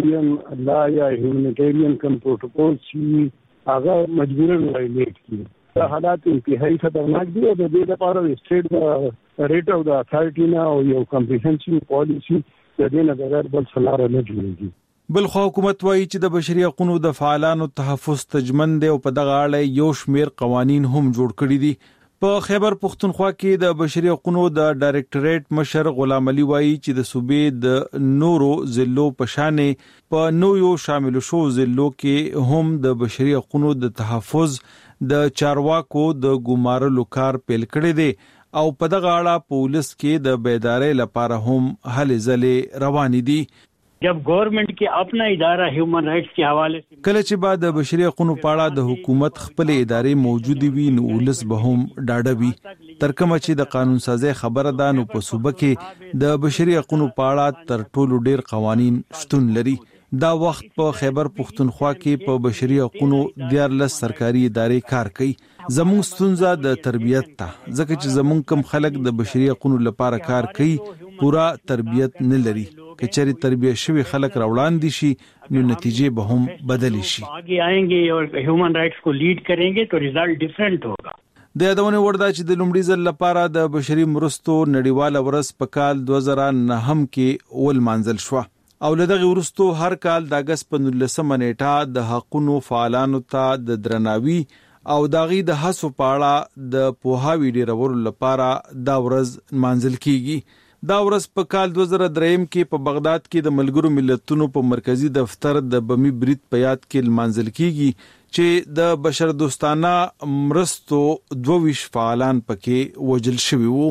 هیومانیټیرین لا یا هیومانیټیرین کوم پروتوکول شي هغه مجبور وایلیټ کړي دا حالات انتهایی خطرناک دي او د دې لپاره د سټیټ ریټ او د اتھارټي نه او یو کمپریهنسیو پالیسی د دې نه بغیر بل څه لار نه جوړیږي. بل خو حکومت وایي چې د بشري حقوقو د فعالانو تحفظ تجمن دی او په دغه اړه یو شمیر قوانین هم جوړ کړي دي. په خیبر پختونخوا کې د بشري حقوقو د ډایریکټریټ مشر غلام علي وایي چې د صوبې د نورو ضلعو په شانې په نویو شامل شو ضلعو کې هم د بشري حقوقو د تحفظ د چارواکو د ګمارلو کار پیل کړی دی او په دغه اړه پولیس کې د بیداری لپاره هم هلې ځلې روان دي. जब गवर्नमेंट के अपना इदारा ह्यूमन राइट्स के हवाले से کله چې بعد د بشري حقوقو په اړه د حکومت خپل ادارې موجود وي نو ولس به هم ډاډه وي. تر کومه چې د قانون سازي خبره ده نو په صوبه کې د بشري حقوقو په اړه تر ټولو ډیر قوانین شتون لري. دا وخت په خیبر پختونخوا کې په بشري حقوقو دیارلس سرکاري ادارې کار کوي. زموږ ستونزه د تربیت ته ځکه چې زموږ کم خلک د بشري حقوقو لپاره کار کوي پورا تربیت نه لري. کچري تربیت شوی خلک راوړاندې شي نو نتیجې به هم بدلی شي. आगे आएंगे और ह्यूमन राइट्स को लीड करेंगे तो रिजल्ट डिफरेंट होगा. د یادونه وردا چې د لومړي ځل لپاره د بشري مرستو نړیواله ورځ په کال دوه زره نهم کې ول مانځل شو او لدغه ورستو هر کال د اگست په نولسمه نیټه د حقوقو فعالانو ته د درناوي او داغي د حسو پاړه د پوهاوی ډیرولو لپاره دا ورځ مانځل کیږي. دا ورځ په کال دوه زره دریم کې په بغداد کې د ملګرو ملتونو په مرکزی دفتر د بمی برید په یاد کې لمانځل کیږي چې د بشر دوستانه مرستو دوه ویش فعالان پکې وجل شوي وو.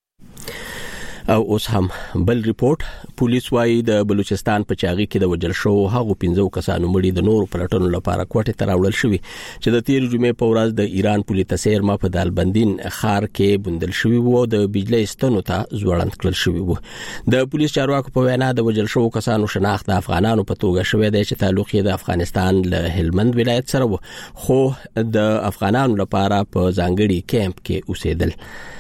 او اوس هم بل ریپورت پولیس وايي د بلوچستان په چاغي کې د وجل شو هغه پنځو کسانو مړي د نورو پلټونو لپاره کوټه تراوړل شوی چې د تیر جمعې په ورځ د ایران پولیس سیر ما په دالبندین خار کې بندل شوی وو د بجلی ستنو ته ځوړند کړل شوی وو. د پولیس چارواکو په وینا د وجل شو کسانو شناخت د افغانانو په توګه شوی دی چې تعلق یې د افغانستان له هلمند ولایت سره وو خو د افغانانو لپاره په ځانګړي کیمپ کې اوسېدل.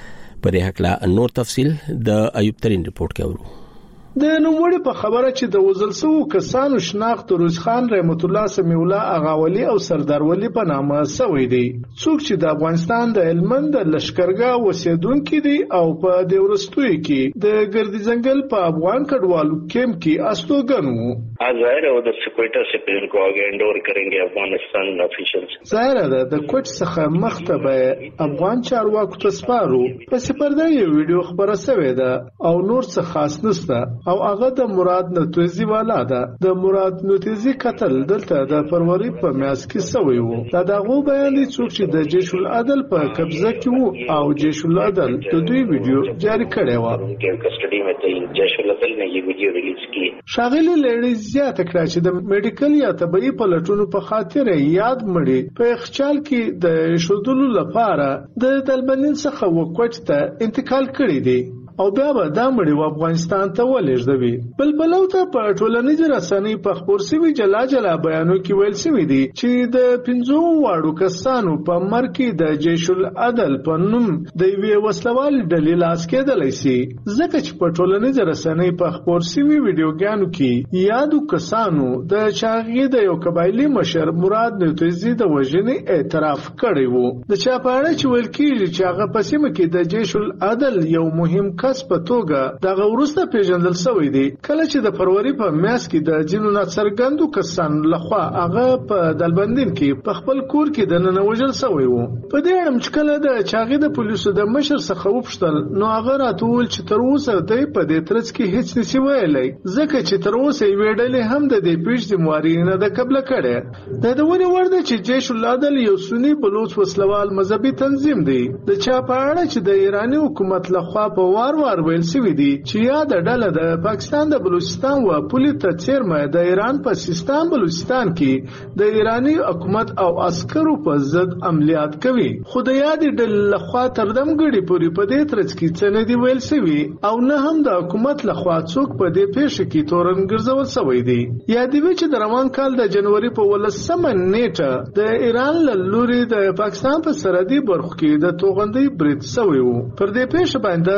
پر هکله نور تفصیل د ایوب ترين ریپورت کې ورو. د نوموړي په خبره چې د وزل سو کسانو شناخت روز خان رحمت الله سمیع الله اغاولی او سردار ولی په نامه سوی دی څوک چې د افغانستان د هلمند لشکرګاه وسیدونکو دي او په د ورستوي کې د ګردی ځنګل په افغان کډوالو کیمپ کې استوګن وو. ظاهر है उधर से कोयटा से फिर इनको आगे हैंड ओवर करेंगे अफगानिस्तान ऑफिशियल्स. ظاهر ده د کوټ څخه مخته افغان چارواکو ته سپارو په سپرده یو ویډیو خبره شوې ده او نور څه خاص نشته او هغه د مراد نتوزی والا ده. د مراد نتوزی قتل دلته د فروری په میاس کې سوی وو. دا دغه بیان دي څوک چې د جیش العدل په قبضه کې وو او جیش العدل د دوی ویډیو جاری کړی و. उनके कस्टडी में थे जैश उल-अदल ने ये वीडियो रिलीज की. شاغلی لړۍ زیاته کړه چې د میډیکل یا طبي پلټونو په خاطر یاد مړي په اخچال کې د شودلو لپاره د دلبنین څخه وکوټ ته انتقال کړی دی او بیا به دا مړي و افغانستان ته ولېږدوي. بل بلو ته په ټولنیزو رسنۍ په خبر سوي جلا جلا بیانو کې ویل سوي دي چې د پنځو واړو کسانو په مر کې د جیش العدل په نوم د یوې وسلوال ډلې لاس کېدلی سي ځکه چې په ټولنیزو رسنۍ په خبر سوي ویډیوګانو کې یادو کسانو د چاغي د یو قبایلی مشر مراد نتوزی د وژنې اعتراف کړی وو. د چا په اړه چې ویل کېږي چې هغه په سیمه کې د جیش العدل یو مهم کس په توګه دغه ورسته پیژندل شوی دی کله چې د فروری په میاس کې د جنو نڅرګندو کسانو لخوا هغه په دلبندین کې په خپل کور کې د ننوژل شوی وو. په دې اړه چې کله د چاغي د پولیسو د مشر څخه وپوښتل نو هغه راټول چې تر اوسه د په دې ترڅ کې هیڅ نشي ویلای ځکه چې تر اوسه یې ویډلې هم د دې پیښ ذمہواری نه د قبل کړي. د دونی ورده چې جیش العدل یو سنی بلوچ وسلوال مذهبي تنظیم دی. د چا په اړه چې د ایرانی حکومت لخوا په وار وار ویل شوی دی چې یاد ډله د پاکستان د بلوچستان و پولیس ته چیرمه د ایران په سیستان بلوچستان کې د ایرانی حکومت او عسکرو په ضد عملیات کوي. خو د یاد ډله لخوا تر دمګړي پوری په دې ترڅ کې څه نه دی ویل شوی او نه هم د حکومت لخوا څوک په دې پیښه کې تورن ګرځول شوی دی. یادوي چې د روان کال د جنوري په ولسمه نیټه د ایران له لوري د پاکستان په سرحدي برخو کې د توغندۍ برید شوی وو. پر دې پیښه باندې پاکستان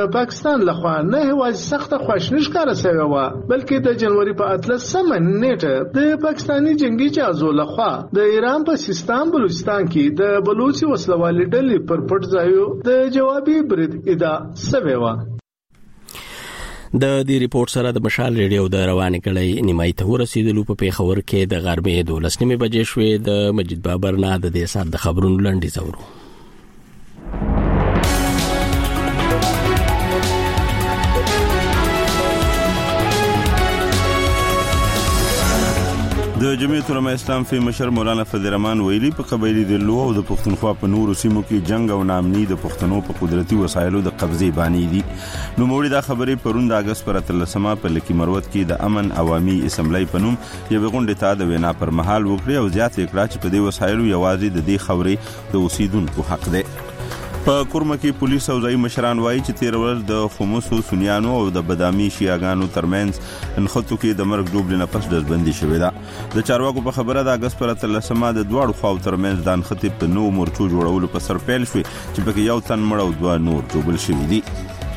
پاکستان لخوا نه هواز سخت خواشنش کار سوی و بلکې د جنوري په اتلسمه نیټه د پاکستاني جنگي جهازو لخوا د ایران په سیستان بلوچستان کې د بلوچي وسلوالي ډلې پر پټ ځایو د جوابي برید ادا سوی و. د دې ریپورت سره د مشال ریډیو د روانې کړي نیمای ته ورسېدلو په پیښور کې د غرمې دولس نیمه بجې شوې. د مجید بابر نه د دې سات د خبرونو لنډیز اورو. د جمعیت علماء اسلام فی مشر مولانا فضل الرحمن ویلي په قبایلی دلو او د پښتونخوا په نورو سیمو کې جنگ او نامني د پښتنو په قدرتي وسایلو د قبضې بانی دي. نو موږ دا خبرې پرون د اگست پر اتلسمه په لکی مروت کې د امن عوامي اسمبلی په نوم یو غونډه ته د وینا پر مهال وکړي او زیات کړه چې په دې وسایلو یوازې د دې خبرې د اوسیدونکو حق دی. په کورمه کې پولیس او ځای مشران وایي چې تیر ورځ د خمسو سنیانو او د بدامي شیعاګانو ترمنځ انخطو کې د مرګ ډوبل نه پس ډزبندي شوې ده. د چارواکو په خبره د اگست پر اتلسمه د دواړو خواو ترمنځ د انخطې په نو مورچو جوړولو په سر پیل شوې چې پکې یو تن مړ او دوه نور ډوبل شوي دي.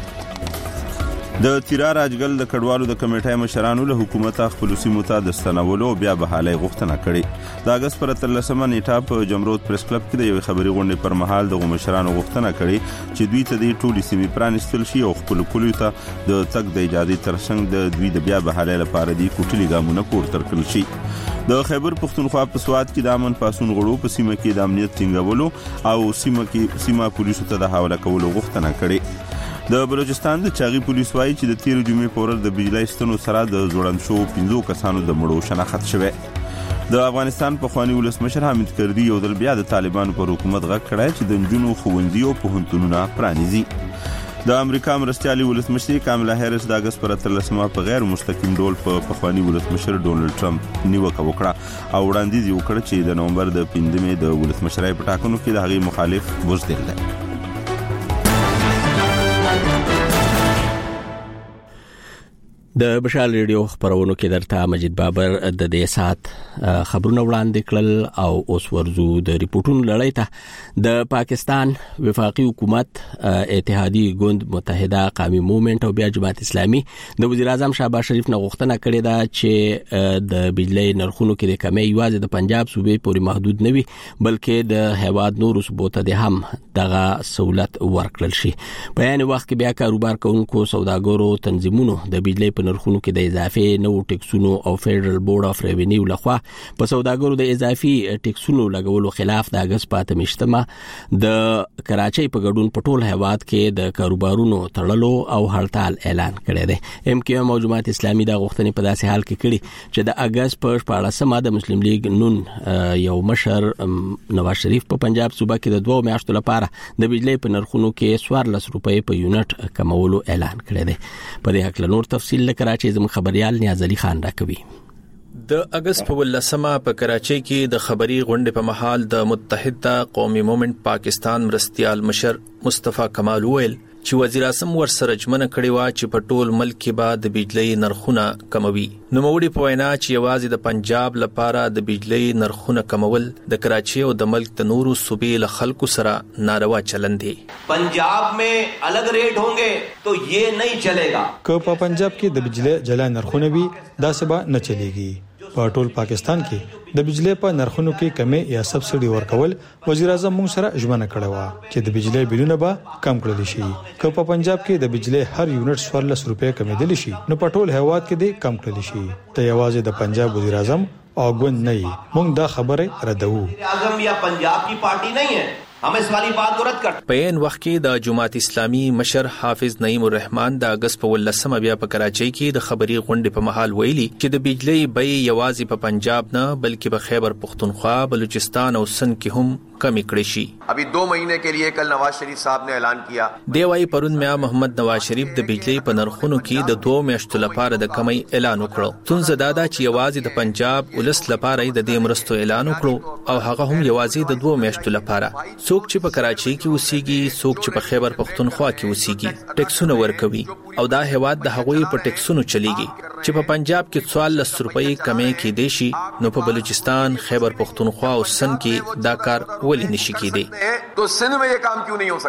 د تیرا راجګل د کډوالو د کمیټې مشرانو له حکومت خپل سیمو ته د ستنولو بیا بحالي غوښتنه کړې. د اگست پر اتلسمه نیټه په جمرود پریس کلب کې د یو خبري غونډې پر مهال د مشرانو غوښتنه کړې چې دوی ته د ټولي سیمې پرانستل شي او خپل کلیو ته د تګ د اجازه ترڅنګ د دوی د بیا بحالي لپاره د کوټلي ګامونه پورته کړل شي. د خیبر پښتونخوا په سواد کې د امن پاسون غړو په سیمه کې د امنیت ټینګولو او سیمه کې سیمه پولیسو ته د حواله کولو غوښتنه کړې. د بلوچستان د چاغي پولیس وايي چې د تیر جمعې په ورځ د بجلی ستنو سره د ځوړند شو پنځو کسانو د مړو شناخت شوه. د افغانستان په خواني ولسمشر حامد کردي یو ځل بیا د طالبانو پر حکومت غږ کړی چې د نجونو ښوونځي او پوهنتونونه پرانیزي. د امریکا مرستيالي ولسمشر کاملا هریس د اگست پر اتلسمه په غیر مستقیم ډول په پخوانی ولسمشر ډونلډ ټرمپ نیوکه وکړه او وړاندیز وکړ چې د نومبر د پنځمې د ولسمشرۍ په ټاکنو کې د هغې مخالف بوزدل دی. د بشال ریډیو خبرونو کې درته مجید بابر د دې سات خبرونه وړاندې کړل او اوس ورزو د ریپورتونو لړۍ ته. د پاکستان وفاقي حکومت اتحادی ګوند متحده قومي موومېنټ او بیا جماعت اسلامي د وزیر اعظم شهباز شریف نه غوښتنه کړې ده چې د بجلی نرخونو کې د کمی یوازې د پنجاب صوبې پورې محدود نه وي بلکې د هیواد نورو صوبو ته د هم دغه سہولت ورکړل شي. په یانه وخت کې بیا کاروبار کوونکو سوداګرو تنظیمونو د بجلی په نرخونو کې د اضافي نو ټیکسونو او فدرال بورډ اف ریوینیو لخوا په سوداګرو د اضافي ټیکسونو لګولو خلاف د اگست په مشتمه د کراچۍ په ګډون په ټول هیواد کې د کاروبارونو تړلو او هړتال اعلان کړی دی. ام کیو ایم او جماعت اسلامي د غوښتنې په داسې حال کې کړي چې د اگست په شپاړسمه د مسلم لیگ نون یو مشر نواز شریف په پنجاب صوبه کې د دوه میاشتو لپاره د بجلی په نرخونو کې څوارلس روپۍ په یونټ کمولو اعلان کړی دی. په دې حق نور تفصیل کراچۍ زموږ خبريال نیاز علي خان راکوي. د اگست په ولسمه په کراچۍ کې د خبري غونډې په محل د متحده قومي موومېنټ پاکستان مرستيال مشر مصطفی کمال ویل چې وزیر اعظم ورسره جمنه کړي وا چې په ټول ملک کې به د بجلی نرخونه کموي. نو موړي په وینا چې یوازې د پنجاب لپاره د بجلی نرخونه کمول د کراچۍ او د ملک د نورو صوبې له خلکو سره ناروا چلن دی. पंजाब में अलग रेट होंगे तो ये नहीं चलेगा. که په پنجاب کې د بجلی جلا نرخونه وي دا سبا نه چلیږي. په ټول پاکستان کې د بجلی په نرخونو کې کمی یا سبسيډي ورکول وزیر اعظم موږ سره ژمنه کړې و چې د بجلی بلونه به کم کړل شي. که په پنجاب کې د بجلی هر یونټ څوارلس روپۍ کمیدل شي نو په ټول هیواد کې د کم کړل شي. ته یوازې د پنجاب وزیر اعظم او ګوند نه موږ دا خبره ردو. वज़ीर आज़म या पंजाब की पार्टी नहीं है. हम इस वाली बात को रद्द करते. په ان وخت کې د جماعت اسلامي مشر حافظ نعیم الرحمن د اگست په ولسمه بیا په کراچۍ کې د خبري غونډې په محل ویلي چې د بجلی بیې یوازې په پنجاب نه بلکې په خیبر پختونخوا، بلوچستان او سند کې هم کمی کړې شي. ابھی دو مہینے کے لیے کل نواز شریف صاحب نے اعلان کیا. دی وايي پرون میا محمد نواز شریف د بجلی په نرخونو کې د دوه میاشتو لپاره د کمی اعلان وکړ. څنګه دادا چې یوازې د پنجاب ولس لپاره د دې مرستو اعلان وکړ او هغه هم یوازې د دوه میاشتو لپاره. څوک چې په کراچۍ کې اوسېږي، څوک چې په خیبر پختونخوا کې اوسېږي، ټیکسونه ورکوي او دا هیواد د هغوی په ټیکسونو چلیږي. چې په پنجاب کې څوارلس روپۍ کمی کې دی شي نو په بلوچستان، خیبر پختونخوا او سند کې دا کار ولې نشي کېدی؟ تو سند میں یہ کام کیوں نہیں ہو سکتا؟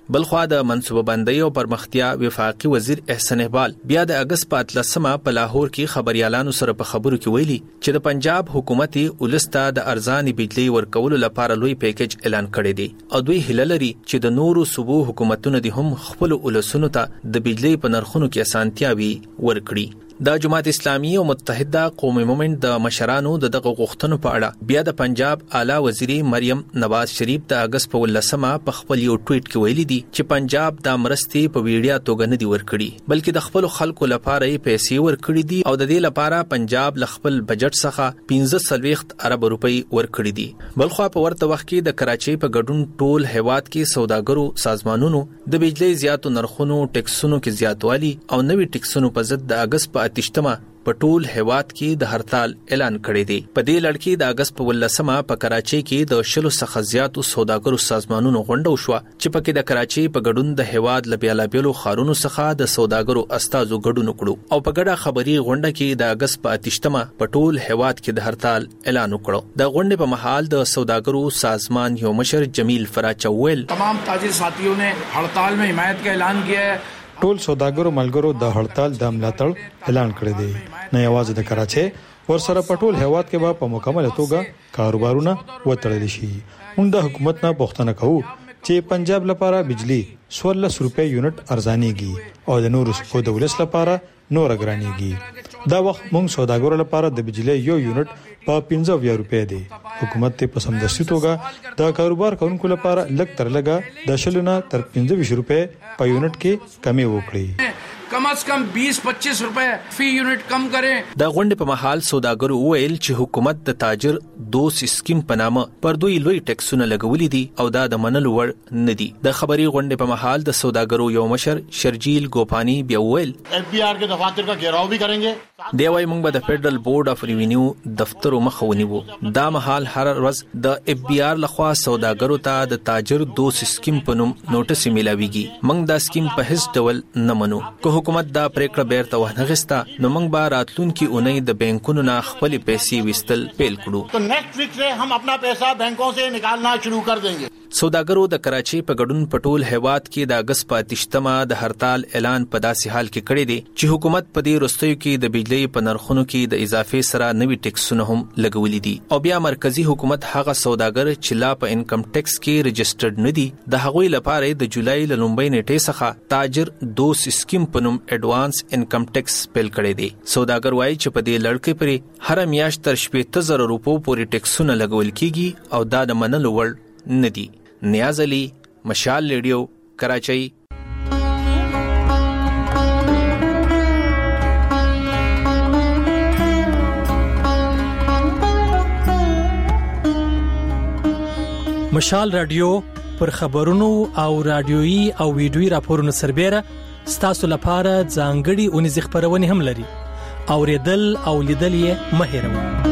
بلخوا د منصوبه بندۍ او پرمختیا وفاقي وزیر احسان اقبال بیا د اگست په اتلسمه په لاهور کې خبريالانو سره په خبرو کې ویلي چې د پنجاب حکومت ولسته د ارزاني بجلی ورکولو لپاره لوی پیکیج اعلان کړی دی او دوی هیله لري چې د نورو صوبو حکومتونو د هم خپل ولسونو ته د بجلی په نرخونو کې اسانتیاوي ورکړي. د جماعت اسلامي او متحده قومي مومنت د مشرانو د دغه غوښتنو په اړه بیا د پنجاب اعلی وزیری مریم نواز شریف د اگست په ولسمه په خپل یو ټویټ کې ویلي دي چې پنجاب د مرستي په ویډیا توګه نه دی ورکړي بلکې د خپل خلکو لپاره یې پیسې ورکړي دي او د دې لپاره پنجاب ل خپل بجټ څخه پنځه سلويخت ارب روپۍ ورکړي دي. بلخوا په ورته وخت کې د کراچۍ په ګډون ټول هیواد کې سوداګرو سازمانونو د بجلی زیاتو نرخونو ټیکسونو کې زیاتوالی او نوي ټیکسونو په ضد د اگست په اتشتمه په ټول هیواد کې د هړتال اعلان کړی دی. په دې لړ کې د اگست په ولسمه په کراچۍ کې د شلو څخه زیاتو سوداګرو سازمانونو غونډه وشوه چې پکې د کراچۍ په ګډون د هیواد ل بیلابېلو خارونو څخه د سوداګرو استازو ګډون وکړو او په ګډه خبري غونډه کې د اگست په اتشتمه په ټول هیواد کې د هړتال اعلان وکړو. د غونډې په محل د سوداګرو سازمان یو مشر جمیل فراچویل تمام تاجر ساتھیوں نے ہڑتال میں حمایت کا اعلان کیا ہے. ټول سوداګرو ملګرو د هړتال د ملاتړ اعلان کړی دی. نه یوازې د کراچۍ ورسره په ټول هیواد کې به په مکمل توګه کاروبارونه وتړل شي. موږ د حکومت نه پوښتنه کوو چې پنجاب لپاره بجلی سولس روپے یونټ ارزانيږي او د نورو صوبو د ولس لپاره نور ګرانيږي. دا وخت موږ سوداګرو لپاره د بجلی یو یونټ په پنځه روپے دی. حکومت ته په سمدستي توګه د کاروبار کوونکو لپاره لږ تر لږه د شلونه تر پنځه روپے په یونټ کې کمی وکړي. کم از کم بیس پچیس روپے فی یونٹ کم کریں. د غونډې په محل سوداګرو ویل چې حکومت د تاجر دوست سکیم په نامه پر دوی لوی ټیکسونه لګولې دي او دا د منلو وړ نه دي. د خبري غونډې په محل د سوداګرو یو مشر شرجیل ګوپانی بیا ویل ایف بی آر کے دفاتر کا گھیراو بھی کریں گے. دی وايي موږ به د فدرل بورډ اف ریوینیو دفتر مخه ونیو. دا محل هر ورځ د اف بی آر لخوا سوداګرو ته د تاجر دوست سکیم په نوم نوټس میلاويږي. موږ دا سکیم په هیڅ ډول نه منو. که حکومت دا پریکړه بیرته ونغستا نو موږ به راتلونکي اونۍ د بانکونو نه خپل پیسې وستل پیل کړو. تو نیکسٹ ویک سے ہم اپنا پیسہ بینکوں سے نکالنا شروع کر دیں گے. سوداګرو د کراچۍ په ګډون پټول هیواد کې د اگست په اتشتمه د هړتال اعلان په داسې حال کې کړی دی چې حکومت په دې وروستیو کې د بجلی په نرخونو کې د اضافه سره نوي ټیکسونه هم لګولې دي او بیا مرکزی حکومت هغه سوداګر چې لا په انکم ټیکس کې رجسټرډ نه دي د هغوی لپاره د جولای ل لومبۍ نیټې څخه تاجر دوست سکیم په نوم اډوانس انکم ټیکس پیل کړی دی. سوداګر وایي چې په دې لړ کې پرې هر میاشت تر شپږ زره روپو پورې ټیکسونه لګول کیږي او دا د منلو وړ نه دي. نیاز علی، مشال ریډیو، کراچۍ. مشال رادیو پر خبرونو او رادیويي او ویډیويي راپورونو سربېره ستاسو لپاره ځانګړي اونیز خبرونه هم لري. اوریدل او لیدل یې مه هېروئ.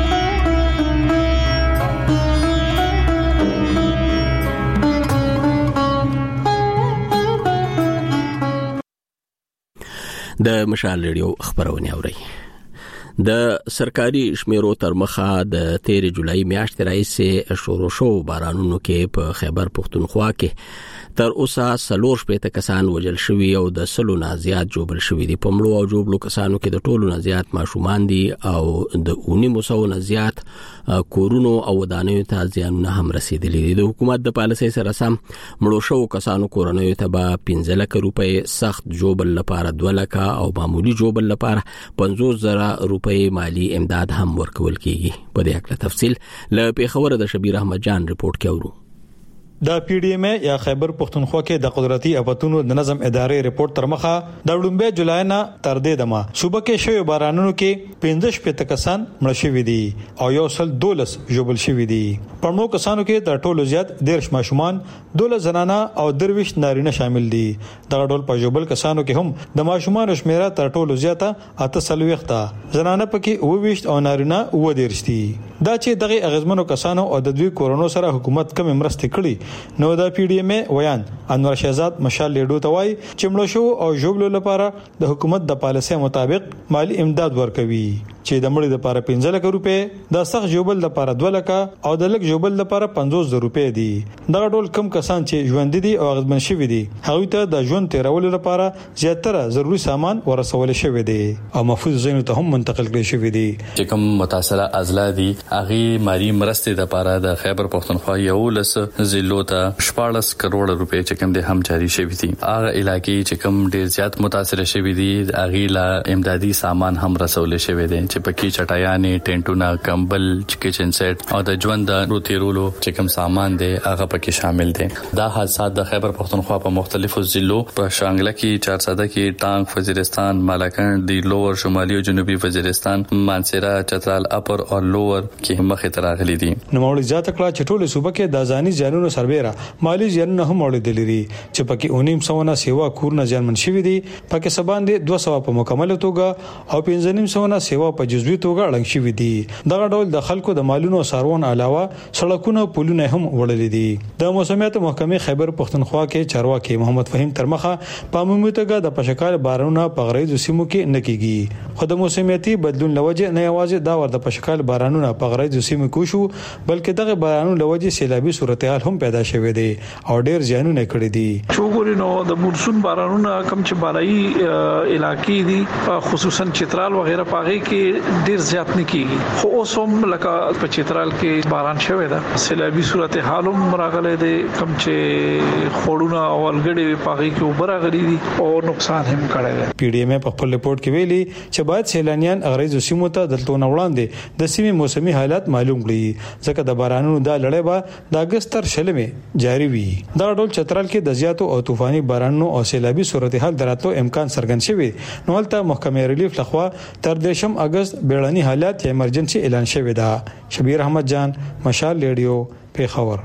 د مشال ریډیو خبرونه اوري. د سرکاري شمیرو تر مخه د تیر جولای میاشتې راځي شروع شو بارانونو کې په خیبر پختونخوا کې تر اوسه سلور شپېته کسان وژل شوي او د سلو نه زیات جوړل شوي دي. په مړو او جوړلو کسانو کې د ټولو نه زیات ماشومان دي او د اونې مسو نه زیات کورونو او ودانیو ته زیانونه هم رسیدلي دي. د حکومت د پالیسۍ سره سم مړو شو کسانو کورنیو ته به پنځه لک روپۍ سخت جوړل لپاره دوه لک او معمولی جوړل لپاره پنځوس زره روپۍ مالی امداد هم ورکول کیږي. په دې اړه تفصیل له پیښور د شبیر احمد جان رپورت کوي. د پی ډی ایم یا خیبر پختونخوا کې د قدرتي افتونو د نظم ادارې رپورت تر مخه د لومبه جولای نه تر دې دمه صوبه کې شوی بارانونو کې پنځه شپږ کسان مړ شوي دي او یو سل دولس جوړل شوي دي. پرمو کسانو کې د ټولو زیات دیرش ماشومان، دولس زنانه او درویش نارینه شامل دي. د ټول په جوړل کسانو کې هم د ماشومان شمیره تر ټولو زیاته اته سلويخته، زنانه پکې اوويشت او نارینه اوه دیرش دي. دا چې دغه اغیزمنو کسانو او د دوی کورونو سره حکومت کم مرسته کړي نو د پی ډی ایم ویان انور شهزاد مشال لیډو توای چې مړو شو او جوړلو لپاره د حکومت د پالیسۍ مطابق مالی امداد ورکوي. چې د مړي لپاره پنځه لک روپۍ، د سخت جوبل لپاره دوه لک او د لک جوبل لپاره پنځوس زره روپۍ دي. دغه ټول کم کسان چې ژوند دي او غضبن شوي دي هغوی ته د ژوند تیرولو لپاره زیاتره ضروري سامان ورسول شوی دی او محفوظ ځایونو ته هم منتقل کړي شوی دي. چې کوم متاثره اضلاع دي هغه مالی مرستې لپاره د خیبر پختونخوا یو لس ضلعو ته شپاړس کروڑ روپۍ چې کوم دي هم جاری شوی دي. هغه علاقې چې کوم ډیر زیات متاثر شوی دي هغه لا امدادي سامان هم رسول شوی دي چې پکې چټایانې، ټینټونه، کمبل، کچن سیټ او د ژوند د روتیرولو چې کوم سامان دي هغه پکې شامل دي. دا حادثات د خیبر پختونخوا په مختلفو ضلعو په شانګله کې، چارسده کې، ټانک، وزیرستان، مالاکنډ، دی لوور، شمالي او جنوبي وزیرستان، مانسیرا، چترال اپر او لوور کې مخې ته راغلي دي. نو مولوی زیات کړه چې ټول صوبه کې د ځاني ځانونو سربېره مالی ځانونه هم اورېدل لري چې پکې اونیم سونه سیوا کورونه ځانمن شوی دي، پکې سبان دي دوه سوه په مکمل توګه او پنځه نیم سونه سیوا په جزوي توګه اړنګ شوی دي. دغه ډول د خلکو د مالونو سارون علاوه سړکونه او پلونه هم وړلې دي. د موسمیات محکمې خیبر پختونخوا کې چارواکي محمد فهیم ترمخه په عمومي توګه د پشکال بارانونه په غریزو سیمو کې نه کیږي، خو د موسمیاتي بدلون لوجه نه یوازې دا ور د پشکال بارانونه په غریزو سیمو کې شو بلکې دغه بارانونو لوجه سیلابي صورتحال هم پیدا شوه دي او ډیر ځانونه کړی دي. شوګوري نو د مونسون بارانونه کم چې بالایي علاقې دي خصوصا چترال وغیرہ پاغي کې ډیر زیات نه کیږي، خو اوس هم لکه په چترال کې باران شوه ده، سیلابي صورتحال هم راغلي دي، کم چې خورونه او الګړې پاغي کې وبراغلي دي او نقصان هم کړی دی. پی ډی ایم په خپل رپورت کې ویلي چې باید سیلانیان اغریزو سیمو ته دلته نه وړاندې د سیمې موسمي حالات معلوم کړي ځکه د بارانونو د لړۍ به د اگست تر شلمه جاری وي. دا ډول چترال کې د زیاتو او طوفاني بارانونو او سیلابي صورتحال دراتلو امکان څرګند شوی، نو هلته محکمې ریلیف لخوا تر دیشم اگست بیړني حالات یا ایمرجنسي اعلان شوی ده. شبیر احمد جان، مشال ریډیو، پیښور.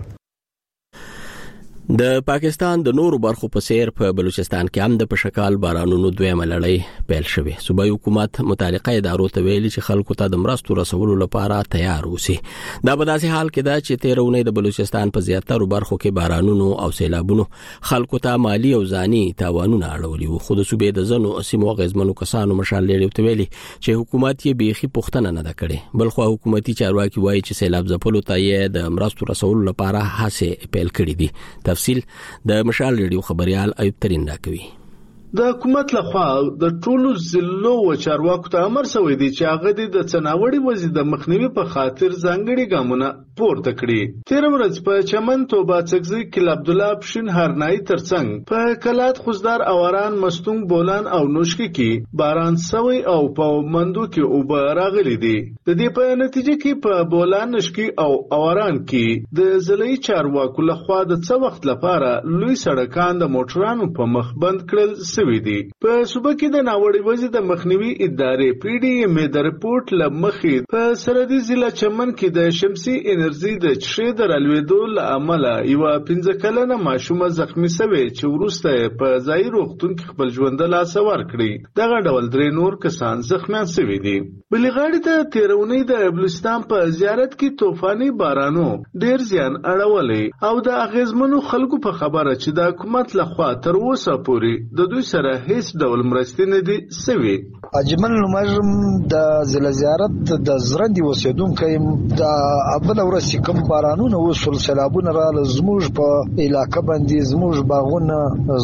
د پاکستان د نورو برخو په سیر په بلوچستان کې هم د پشکال بارانونو دویمه لړۍ پیل شوه. صوبایي حکومت متعلقه ادارو ته ویلي چې خلکو ته د مرستو رسولو لپاره تیار اوسي. دا په داسې حال کې ده چې تیرونه د بلوچستان په زیاتره برخو کې بارانونو او سیلابونو خلکو ته مالی او ځاني تاوانونه اړولي وو. خو د صوبې د زنو سیمو غزمنو کسانو مشال لري ته ویلي چې حکومت یې بيخي پښتنه نه کړي، بل خو حکومتي چارواکي وایي چې سیلاب ځپلو ته یې د مرستو رسولو لپاره هڅه پیل کړې دي. تفصیل د مشال ریډیو خبريال ایوب ترين راکوي. د حکومت لخوا د ټولو ضلعو او چارواکو ته امر شوی دی چې هغه د څناوړي وضعیت د مخنیوي په خاطر ځانګړي ګامونه پورته کړي. تیر ورځ په چمن توبه څګزي کې عبد الله پښین هرنای ترڅنګ په کلات خوزدار اوران مستونګ بولان او نوشکی کې باران سوی او په مندو کې او راغلي دي. د دې په نتیجه کې په بولان نشکی او اوران کې د ضلعي چارواکو لخوا د څو وخت لپاره لوی سړکان د موټرانو په مخ بند کړل شوی دي. په صوبه کې د ناوړي وضعیت د مخنیوي ادارې پی ډی ایم د رپورت لمخې په سرحدي ضلع چمن کې د شمسي انرژي د چشې د رالوېدو له امله یو پنځه کلنه ماشومه زخمی شوې چې وروسته په ځای روغتون کې خپل ژوند له لاسه ورکړي. دغه ډول درې نور کسان زخمیان شوي دي. بلې غاړې ته تیرونی د بلوچستان په زیارت کې طوفاني بارانو ډیر زیان اړولې او د اغیزمنو خلکو په خبره چې د حکومت لخوا تر اوسه پورې د دوی سره هیڅ ډول مرستې نه دي سوي. اجمل نمرم د ضلع زیارت د زرندې اوسیدونکو د اول ورځ کوم بارانونه وسول سیلابونه را زموږ په علاقې باندې زموږ باغونه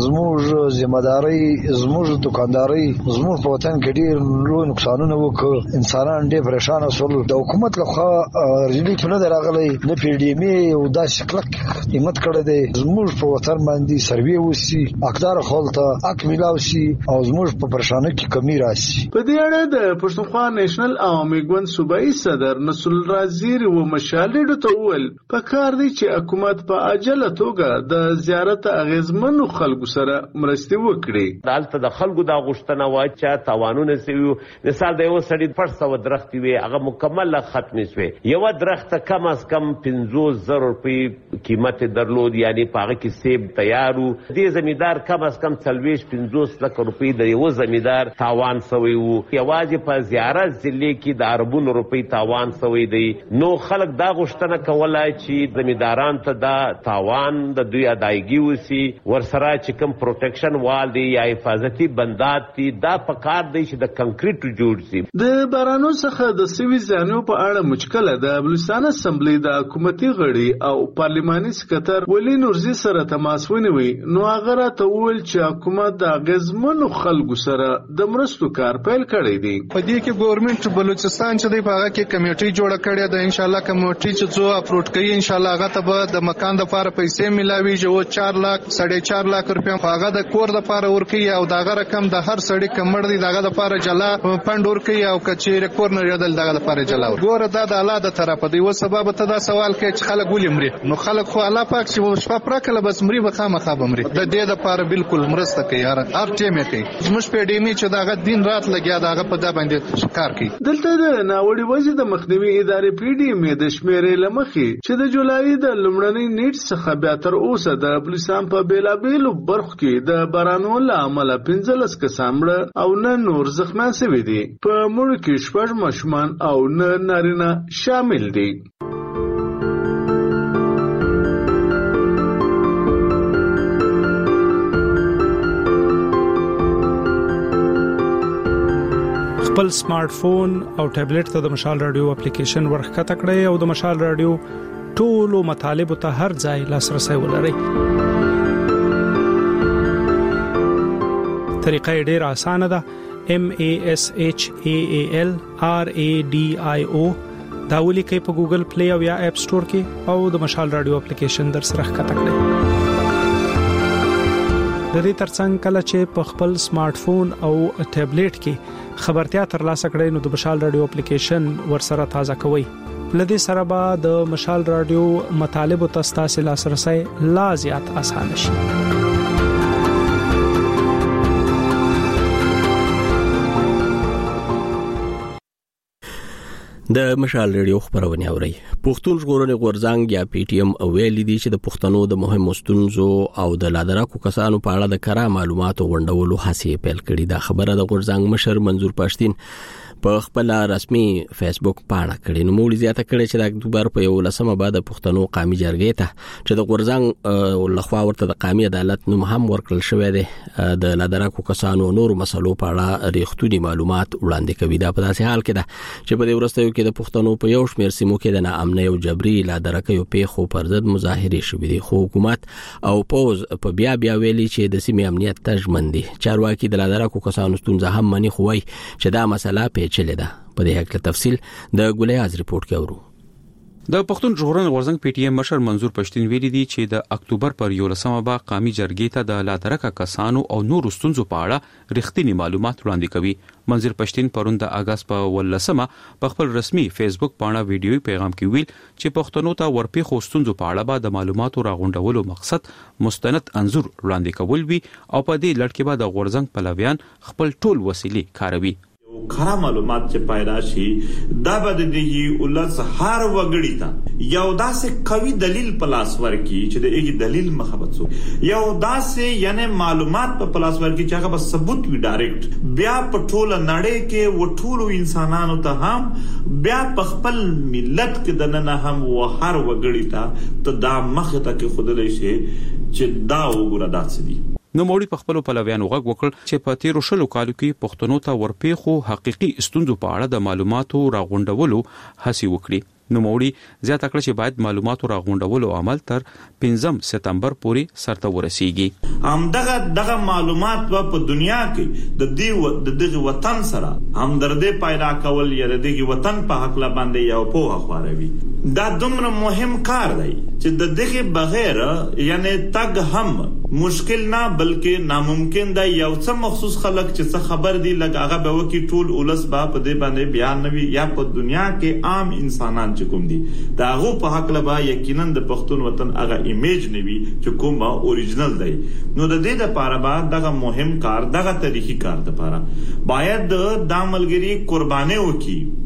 زموږ ذمہداري زموږ دکانداري زموږ په وطن کې ډیر لوی نقصانونه وکړ. انسانان ډیر پریشان شول. د حکومت لخوا ریلیف نه راغلی نه پی ډی ایم او داسې کلک همت کړی دی زموږ په وطن باندې سروي وسی اقدار خپلته اک ملاوي او زموږ په پریشانه کې کمی راشي. په دې اړه د پښتونخوا نېشنل عوامي ګوند صوبایي صدر نصر الرازیر و مشالډ ته وویل په کار دی چې حکومت په عاجله توګه د زیارت اغیزمنو خلکو سره مرستې وکړي. دالته د خلکو د غوښتنه وای چې تاوانونه سوي مثال د یو سړي پر څو درختي وي هغه مکمل ختم شوي. یو درخت کم از کم پنځوس زره روپۍ قیمت درلود، یعنی په هغه کې سیب تیارو. دې زمیندار کم از کم څلوېښت پنځوس لک روپۍ د یو زمیندار تاوان شوی وو. یوازې په زیارت ضلع کې د اربونو روپۍ تاوان شوی دی. نو خلک دا غوښتنه کوله چې زمینداران ته دا تاوان د دوی ادایګي وسی، ورسره چې کوم پروټیکشن وال دی یا حفاظتي بندات دي دا په کار دی چې د کنکریټ جوړ شي. د بارانو څخه د سوي زیانو په اړه مشکله د بلوچستان اسمبلی د حکومتي غړي او پارلماني سکتر ولی نورزي سره تماس ونیوي. نو هغه راته وویل چې حکومت د غزمنو خلکو سره د مرستو کار پیل کړی دی. په دې کې ګورنمنت بلوچستان چې دی په هغه کې کمیټي جوړه کړې ده. ان شاء الله کمیټي چې څو اپروډ کوي ان شاء الله هغه ته به د مکان لپاره پیسې ملاوي چې چار لاک ساڑھے چار لاک روپیا هغه د کور لپاره ورکي او دغه رقم د هر سړی کمړ دی دغه لپاره جلا فند ورکي او کچې کور نه یادل دغه لپاره جلا ګوره دا د الله د طرفه دی. و سبب ته دا سوال کوي چې خلک ولې مري. نو خلک خو الله پاک چې شپه پرکله بس مري به خامخا بمري. د دې لپاره بالکل مرسته کوي هر هر ټیم کوي. زموږ په ډیمی چې دغه دین رات لګیا دغه په دا باندې کار کوي. دلته د ناوړي وجې د مخنیوي ادارې پی ډی ام د شمیرې لمخې چې د جولای د لومړنۍ نیټ څخه بیا تر اوسه د بلوچستان په بیلابیلو برخو کې د بارانونو له امله پنځلس کسان مړه او نه نور زخمیان شوي دي. په مړو کې شپږ ماشومان او نه نارینه شامل دي. خپل سمارټ فون او ټابلیټ ته د مشال رادیو اپلیکیشن ورخته کړئ او د مشال رادیو ټولو مطالب ته هر ځای لاسرسي ولرئ. طریقه ډېره اسانه ده. M A S H A A L R A D I O دا ولیکئ په ګوګل پلی او یا اپ سٹور کې او د مشال رادیو اپلیکیشن در سره ښکته کړئ. د دې ترڅنګ کله چې په خپل سمارټ فون او ټابلیټ کې خبرتیا ترلاسه کړئ نو د مشال رادیو اپلیکیشن ورسره تازه کوئ. لدې سره به د مشال رادیو مطالب او تاسو لاسرسي لا زیات اسانه شي. د مشال ریډیو خبرونه اوري. پښتون ژغورنې غورځنګ یا پی ټی ایم ویلي دي چې د پښتنو د مهمو ستونزو او د لادراکو کسانو په اړه د کره معلوماتو غونډولو هڅې پیل کړې. دا خبره د غورځنګ مشر منظور پښتين په خپل رسمي فیسبوک پاڼه کړې. نو موږ زیاته کړې چې د اکتوبر په یو لسمه بعد پښتنو قومي جرګې ته چې د غورځنګ لخوا ورته د قومي عدالت نوم هم ورکړل شوی دی د لادراکو کسانو نور مسلو په اړه ریښتونی معلومات وړاندې کوي. دا په داسې حال کې ده چې په دې ورستیو کې د پښتنو په یو شمېر سیمو کې د ناامنۍ او جبري لادرکیو پیښو پر ضد مظاهرې شوې دي. خو حکومت او پوز په بیا بیا ویلي چې د سیمې امنیت تضمین دي. چارواکي د لادرکو کسانو ستونزه هم مني خو وايي چې دا مسله پیچلې ده. په دې حق تفصیل د ګولیاز ریپورت کې اورو. د پښتون ژغورنې غورځنګ پی ټی ایم مشر منظور پښتين ویلي دي چې د اکتوبر پر یو لسمه با قومي جرګې ته د لادرکه کسانو او نور ستونزو په اړه رښتینی معلومات وړاندې کوي. منظور پښتين پروند د اگست په ولسمه په خپل رسمي فیسبوک باندې ویډیوي پیغام کې ویل چې پښتنو ته ورپېښو ستونزو په اړه به د معلوماتو راغونډولو مقصد مستند انزور وړاندې کول وي او په دې لړ کې به د غورځنګ پلویان خپل ټول وسیلې کاروي. خرا معلومات چې پیدا شي دا به د دې ولس هر وګړي ته یو داسې قوي دلیل پلاس ورکی چې د ایګ دلیل مخبت سو یو داسې یعنی معلومات په پلاس ورکی چې هغه به ثبوت وي ډایرکټ بیا په ټوله نړۍ کې و ټولو انسانانو ته هم بیا په خپل ملت کې د نن هم و هر وګړي ته ته دا مخه ته کې خودلې شي چې دا وګوره داسې دي. نو موړي په خپل پلویانو غږ وکړ چې په تیرو شلو کالو کې پښتنو ته ورپېښو حقيقي ستونزو په اړه د معلوماتو راغونډولو هڅه وکړي. نو موړي زیاته کړ چې باید معلوماتو راغونډولو عمل تر پنځم سپتمبر پورې سرته ورسیږي. هم دغه دغه معلومات په دنیا کې د دې د دغه وطن سره همدردي پیدا کول یا د دغه وطن په حق لا باندې یو په خبروي. دا دومره مهم کار دی چې د دغه بغیر یعنی تګ هم مشکل نه بلکې ناممکن دی. یو څه مخصوص خلک چې څه خبر دي لکه هغه به وکی ټول اولس با په دې باندې بیان نوي یا په دنیا کې عام انسانان چې کوم دي دا هغه په حق لبا یقینا د پښتون وطن هغه ایمیج نوي چې کوم اوریجنل دی. نو د دې لپاره به دغه مهم کار دغه تاریخي کار لپاره باید د عملګری قرباني وکړي.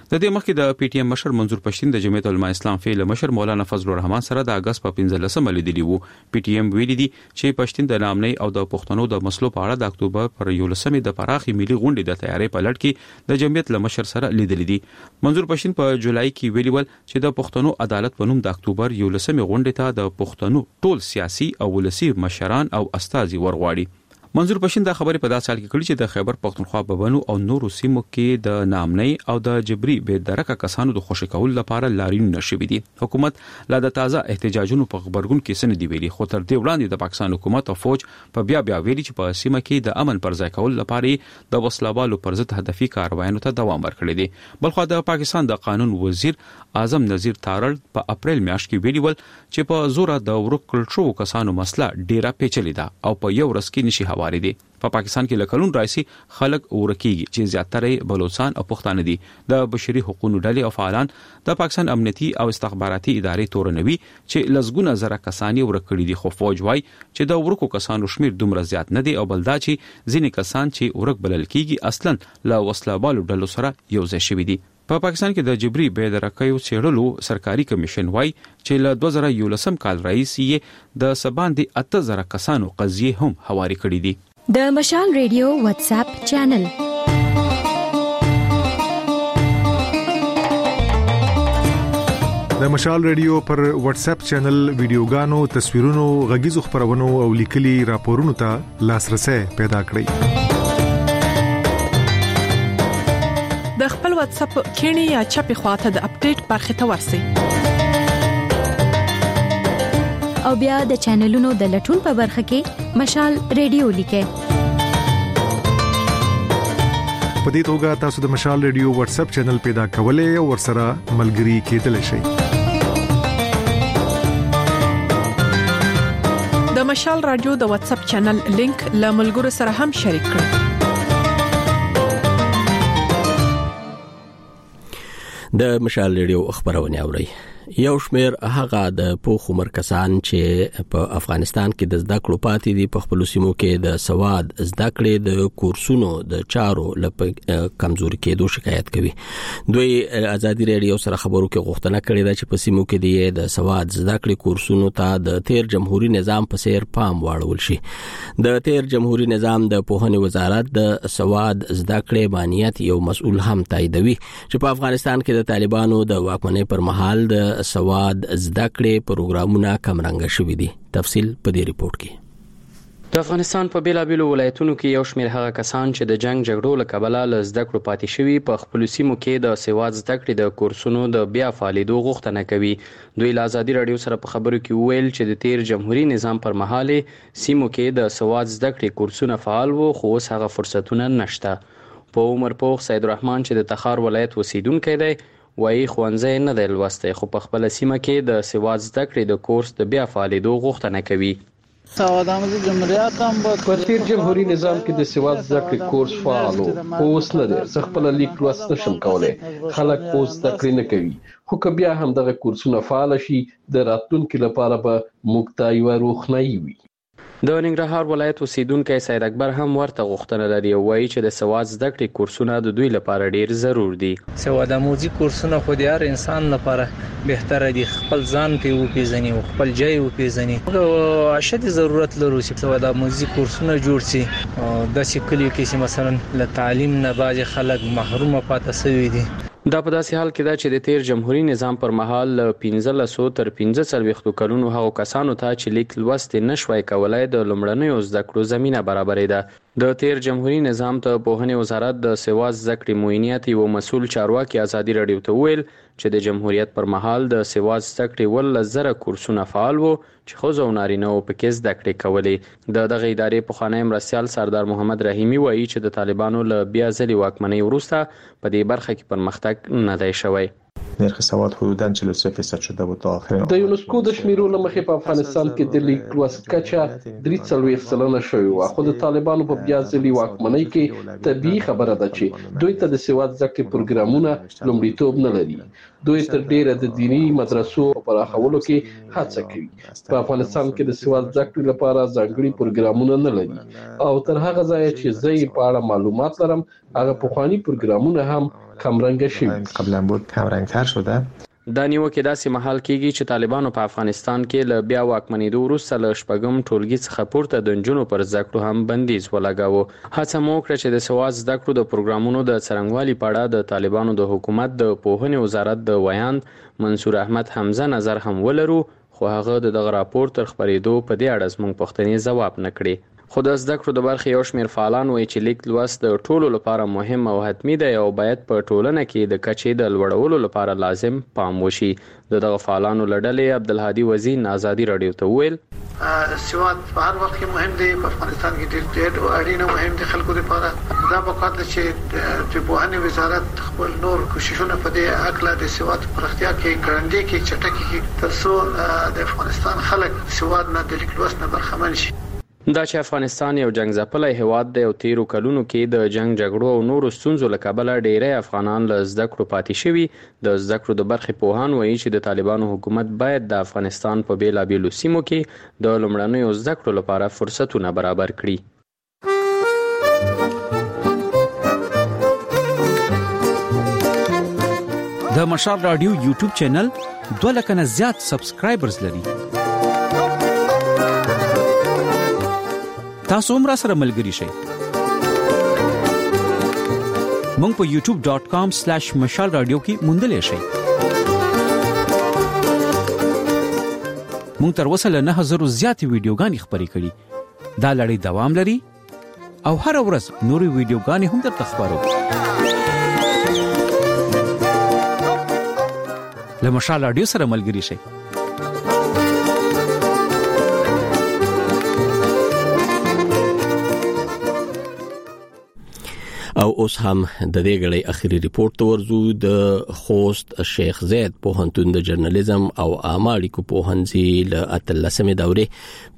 د دې مخکې د پی ټی ایم مشر منظور پښتین د جمعیت العلماء اسلام فعال مشر مولانا فضل الرحمن سره د اگست په پنځلسمه لیدلی وو. پی ټی ایم ویلي دي چې پښتین د نامنۍ او د پښتنو د مسلو په اړه د اکتوبر پر یولسمې د پراخي ملي غونډې د تیاری په لړ کې د جمعیت له مشر سره لیدلی دي. منظور پښتین په جولای کې ویلي ول چې د پښتنو عدالت په نوم د اکتوبر یولسمې غونډې ته د پښتنو ټول سیاسي او ولسی مشران او استازي ورغواړي. منظور پښتین دا خبرې په داسې حال کې کړې چې د خیبر پختونخوا په بنو او نورو سیمو کې د نامنۍ او د جبري بې درکه کسانو د خوشی کول لپاره لارینونه شوي دي. حکومت لا د تازه احتجاجونو په خبرګون کې سن دی ویلي، خو تر دې وړاندې د پاکستان حکومت او فوج په بیا بیا ویلي چې په سیمه کې د امن پر ځای کول لپاره د وسلوالو پر ضد هدفي کاروایانو ته دوام ورکړي دي. بلخو د پاکستان د قانون وزیر اعظم نذیر تارړ په اپریل میاشت کې ویلي ول چې په زور د ورک کړل شو کسانو مسله ډیره پیچلې ده او په یو ورځ کې نشي هواري دي. په پاکستان کې لکلون رئیسي خلک ورکیږي چې زیاتره بلوچستان او پښتانه دي. د بشري حقوقو ډلې او فعالان د پاکستان امنیتي او استخباراتي ادارې تورنوي چې لزګونه زره کسان ورکړي دي، خو فوج وايي چې د ورکو کسانو شمیر دومره زیات نه دي او بلدا چې ځینې کسان چې ورک بلل کیږي اصلا له وسلوالو ډلو سره یو ځای شوي دي. په پاکستان کې د جبري بې درکه چیرلو سرکاري کمیشن وايي چې له دوه زره یولسم کال راهیسې د سباندې اته زره کسانو قضیه هم هواري کړي دي. د مشال ریډیو واتس اپ چینل د مشال ریډیو پر واتس اپ چینل ویډیوګانو، تصویرونو، غږیزو خبرونو او لیکلي راپورونو ته لاسرسي پیدا کړئ. د خپل واتس اپ کینی یا چپی خواته د اپډیټ برخه ته ورسئ او بیا د چینلونو د لټون په برخه کې مشال ریډیو لیکئ. په دې توګه تاسو د مشال ریډیو واتس اپ چینل پیدا کولای او ورسره ملګري کېدلی شئ. د مشال رادیو د واتس اپ چینل لینک له ملګرو سره هم شریک کړئ. د مشال ریډیو خبرونه اورئ. یو شمیر هغه د پوخ عمر کسان چې په افغانستان کې د زده کړو پاتې دي په خپل سیمو کې د سواد زده کړې د کورسونو د چارو لپاره کمزوري کېدو شکایت کوي. دوی ازادي ریډیو سره خبرو کې غوښتنه کړې ده چې په سیمو کې د سواد زده کړې کورسونو ته د تیر جمهوریت نظام په څیر پام واړول شي. د تیر جمهوریت نظام د پوهنې وزارت د سواد زده کړې مانیت یو مسؤل هم تاییدوي چې په افغانستان کې د طالبانو د واکمنۍ پر مهال د سواد زده کړې پروګرامونه کمرنګ شوي دي. تفصیل په دې ریپورت کې. د افغانستان په بیلابیلو ولایتونو کې یو شمېر هغه کسان چې د جنگ جګړو له کبله له زده کړو پاتې شوي په خپلو سیمو کې د سواد زده کړې د کورسونو د بیا فعالېدو غوښتنه کوي. دوی له ازادي راډیو سره په خبرو کې وویل چې د تیر جمهوریت نظام پر مهال سیمو کې د سواد زده کړې کورسونه فعال وو، خو اوس هغه فرصتونه نشته. په عمر پوخ سید الرحمن چې د تخار ولایت اوسیدونکی دی وایي ښوونځی نه دی لوستی، خو په خپله سیمه کې د سواد زده کړې د کورس د بیا فعالېدو غوښتنه کوي. سواد آموزی جمهوریت هم بود په تیر جمهوریت نظام کې د سواد زده کړې کورس فعال و، خو اوس نه دی. زه خپله لیک لوست نشم کولی، خلک اوس زده کړې نه کوي. خو که بیا هم دغه کورسونه فعال شي د راتلونکي لپاره به موږ ته یوه روښنایي وي. د ننګرهار ولایت اوسیدونکی سید اکبر هم ورته غوښتنه لري او وایي چې د سواد زده کړې کورسونه د دوی لپاره ډیر ضرور دي. سواد آموزي کورسونه خو د هر انسان لپاره بهتره دي، خپل ځان پې وپېژني او خپل ځای وپېژني. موږ اشد ضرورت لرو چې سواد آموزي کورسونه جوړ شي. داسې کلیو کې چې مثلا له تعلیم نه بعضې خلک محرومه پاتې شوي دي. دا په داسې حال کې ده چې د تیر جمهوریت نظام پر مهال له پنځلسو تر پنځه څلوېښتو کلونو هغو کسانو ته چې لیک لوست نه شوای کولی د لومړنیو زده کړو زمینه برابرېده. د تیر جمهوریت نظام ته پوهنې وزارت د سواد زده کړې معینیت یو مسؤل چارواکي ازادي راډیو ته وویل چې د جمهوریت پر مهال د سواد زده کړې ولس زره کورسونه فعال وو چې ښځو او نارینه‌و پکې زده کړې کولې. د دغه ادارې پخوانی مرستیال سردار محمد رحیمي وایي چې د طالبانو له بیا ځلې واکمنۍ وروسته په دې برخه کې پرمختګ نه دی شوی. نرخ سواد حدوداً چهل و سه فیصد شده بود تا آخر. د یونسکو د شمیرو له مخې په افغانستان کې د لیک لوست کچه درې څلوېښت سلنه شوې وه، خو د طالبانو په بیا ځلې واکمنۍ کې طبیعي خبره ده چې دوی ته د سواد زده کړې پروګرامونه لومړیتوب نه لري. دوی تر ډیره د دیني مدرسو په پراخولو کې هڅه کوي. په افغانستان کې د سواد زده کړې لپاره ځانګړي پروګرامونه نه لري او تر هغه ځایه چې زه یې په اړه معلومات لرم هغه پخواني پروګرامونه هم کمرنګ شي. قبلا بود کمرنګتر شده. دا نیوکه داسې مهال کیږي چې طالبانو په افغانستان کې له بیا واکمنېدو وروسته له شپږم ټولګي څخه پورته د نجونو پر زده کړو هم بندیز ولګاوه. هڅه مو وکړه چې د سواد زده کړو د پروګرامونو د څرنګوالي په اړه د طالبانو د حکومت د پوهنې وزارت د ویاند منصور احمد حمزه نظر هم ولرو، خو هغه د دغه راپور تر خبرېدو په دې اړه زموږ پوښتنې ځواب نه کړې. خو د زده کړو د برخې یو شمېر فعالان وایي چې لیک لوست د ټولو لپاره مهم او حتمي دی او باید په ټولنه کې د کچې د لوړولو لپاره لازم پام وشي. د دغه فعالانو له ډلې عبدالهادي وزین آزادي راډیو ته وویل سواد په هر وخت کې مهم دی، په افغانستان کې ډېر اړینه مهم دی خلکو لپاره. دا په کار ده چې د پوهنې وزارت خپل نور کوششونه په دې حق د سواد پرختیا کې ګړندې کې چټکې کې تر څو د افغانستان خلک سواد نه د لیک لوست نه برخمن شي. دا چې افغانستان یو جنگ ځپلی هیواد دی او تیرو کلونو کې د جنگ جګړو او نورو ستونزو له کبله ډیری افغانان له زده کړو پاتې شوي. د زده کړو د برخې پوهان وایي چې د طالبانو حکومت باید د افغانستان په بیلابیلو سیمو کې د لومړنیو زده کړو لپاره فرصتونه برابر کړي. د مشال رادیو یوټیوب چینل دوه لکه نه زیات سبسکرایبرز لري. تاسو هم را سره ملګری شئ. مونږ په یوټیوب ډاٹ کام سلیش مشال رادیو کې موندلی شئ. مونږ تر اوسه له نه زره زیاتې ویډیوګانې خپرې کړي. دا لړۍ دوام لري او هر ورځ نورې ویډیوګانې هم درته خپرو. له مشال رادیو سره ملګری شئ. او اوس هم د دې غړي اخیری ریپورت ورزو. د خوست شیخ زید پوهنتون د جرنالیزم او عامه اړیکو پوهنځي له اتلسمې دورې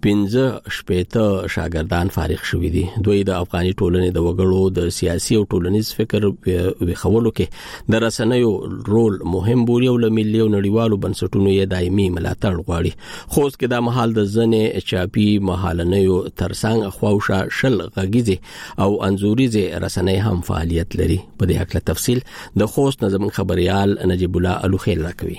پنځه شپېته شاګردان فارغ شوي دي. دوی د افغاني ټولنې د وګړو د سیاسي او ټولنیز فکر وښولو کې د رسنیو رول مهم بوري او له ملي او نړیوالو بنسټونو یې دایمي ملاتړ غواړي. خوست کې د محل د ځنې چاپي محلنیو ترڅنګ خواوشا شل غږیزه او انزوريزه رسنۍ هم فعالیت لري. په دې اړه تفصیل د خوست نظم خبريال نجیب الله الوخیل راکوي.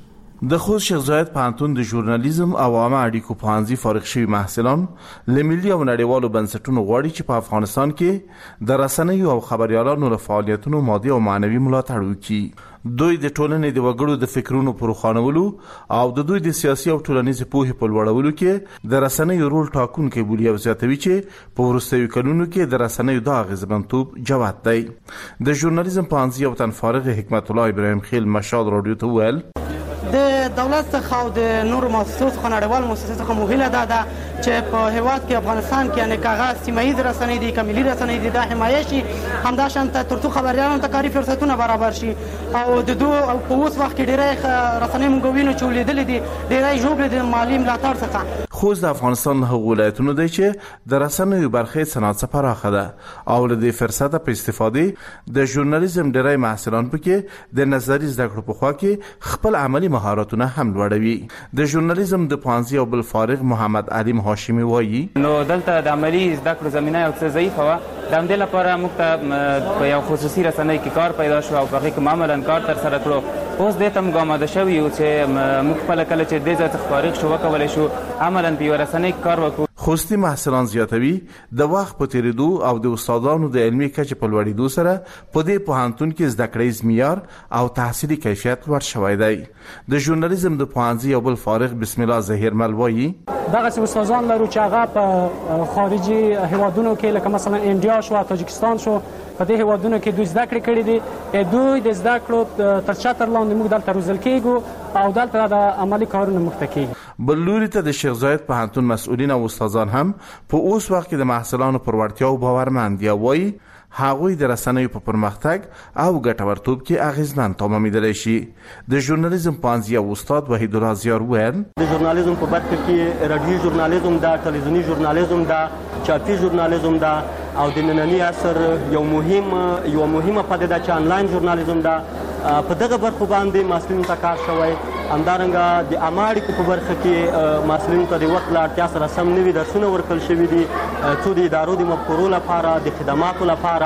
د خوست شیخ زاید پوهنتون د ژورنالیزم او عامه اړیکو پوهنځي فارغ شوي محصلان له ملي او نړیوالو بنسټونو غواړي چې په افغانستان کې د رسنیو او خبريالانو له فعالیتونو مادي او معنوي ملاتړ وکړي. دوی د ټولنې د وګړو د فکرونو پروخانولو او د دوی د سیاسي او ټولنیز پوهې په لوړولو کې د رسنیو رول ټاکونکی بولي او زیاتوي چې په وروستیو کلونو کې د رسنیو د اغیزمنتوب جوت دی. د ژورنالیزم پوهنځي او تن فارغ حکمت الله ابراهیم خیل مشال رادیو ته ویل د دولت څخه او د نورو مؤسسو څخه نړیوال مؤسسو څخه مهمه ده ده چې په هیواد کې افغانستان کې یعنی کاغذ سیمایي رسنۍ دي کملي رسنۍ دي د حمایت شي همدا شانته ترڅو خبريالانو ته کاري فرصتونه برابر شي او د دوه او په اوس وخت کې ډېرې رسنۍ مونږ وینو چې ولیدلې دي ډېرې جوړې د مالی ملاتړ څخه. خو د افغانستان هغه ولایتونه دي چې د رسنیو برخې صنعت پراخه ده او له دې فرصت په استفاده د ژورنالیزم ډېرې محصلان پکې د نظری زده کړو په خوا کې خپل عملی مهارتونه هم لوړوي. د ژورنالیزم د پوهنځي او بل فارغ محمد علیم هاشمی وایي نو دلته د عملی زده کړو زمينه یو څه ضعیفه و. د همدې لپاره موږ ته په یو خصوصي رسنۍ کې کار پیدا شو او په هغې کې معمولا کار تر سره کړو. اوس دې ته موږ آماده شوي یو چې موږ خپله کله چې دې ځای څخه فارغ شو وکولی شو عملا په یوه رسنۍ کې کار وکړو. خوستي محصلان زیاتوي د وخت په تیریدو او د استادانو د علمي کچې په لوړېدو سره په دې پوهنتون کې زده کړیز معیار او تحصیلي کیفیت لوړ شوی دی. د ژورنالیزم د پوهنځي یو بل فارغ بسم الله ظهیرمل وایي دغه استادان لرو چې هغه په خارجي هیوادونو کې لکه مثلا انډیا شو تاجکستان شو په دې هیوادونو کې دوی زده کړې کړې دي. دوی د زده کړو تر چتر لاندې موږ دلته روزل کېږو او دلته د عملي کارونو موږ ته کېږي. بل لوري ته د شیخ زاید پوهنتون مسؤلین او استادان هم په اوس وخت کې د محصلانو پر وړتیاو باورمند دي. وایي هغوی د رسنیو په پرمختګ او ګټورتوب کې اغیزمن تمامیدلی شي. د ژورنالیزم پوهنځي او استاد وحید الله زیار ویل د ژورنالیزم په برخه کې رادیوي ژورنالیزم دا ټلویزیوني ژورنالیزم دا چاپي ژورنالیزم دا او د ننني عصر یو مهم یو مهمه پدیده چې انلاین ژورنالیزم دا په دغه برخو باندې مسلمانانو ته کار شوی. همدارنګه د عامه اړیکو په برخه کې مسلمانانو ته د وخت له اړتیا سره سم نوي درسونه ورکړل شوي دي څو د ادارو د مفکورو لپاره د خدماتو لپاره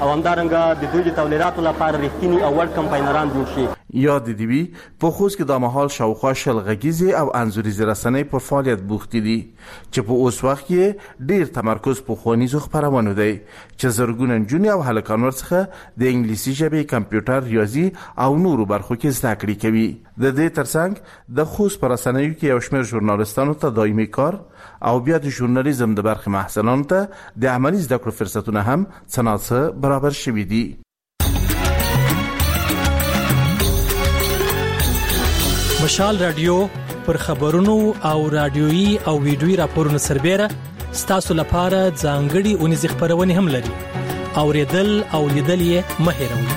او همدارنګه د دوی د تولیداتو لپاره رښتینی او وړ کمپاینران جوړ شي. یاد دی وی په خوست کې د مهال شاوخوا شل غږیزې او انځوریزې رسنۍ په فعالیت بوختې دي چې په اوس وخت کې ډیر تمرکز په ښوونیزو خپرونو دی چې زرګونه نجونې او هلکان ورڅخه د انګلیسي ژبې، کمپیوټر، ریاضي او نورو برخو کې زده کړې کوي. د دې ترڅنګ د خوست په رسنیو کې یو شمېر ژورنالستانو ته دایمي کار او بیا د ژورنالیزم د برخې محصلانو ته د عملي زده کړو فرصتونه هم څه ناڅه برابر شوي دي. مشال رادیو پر خبرونو او رادیويي او ویډیويي راپورونو سربېره ستاسو لپاره ځانګړي اونیزې خبرونه هم لري. اوریدل او لیدل یې مه هېروئ.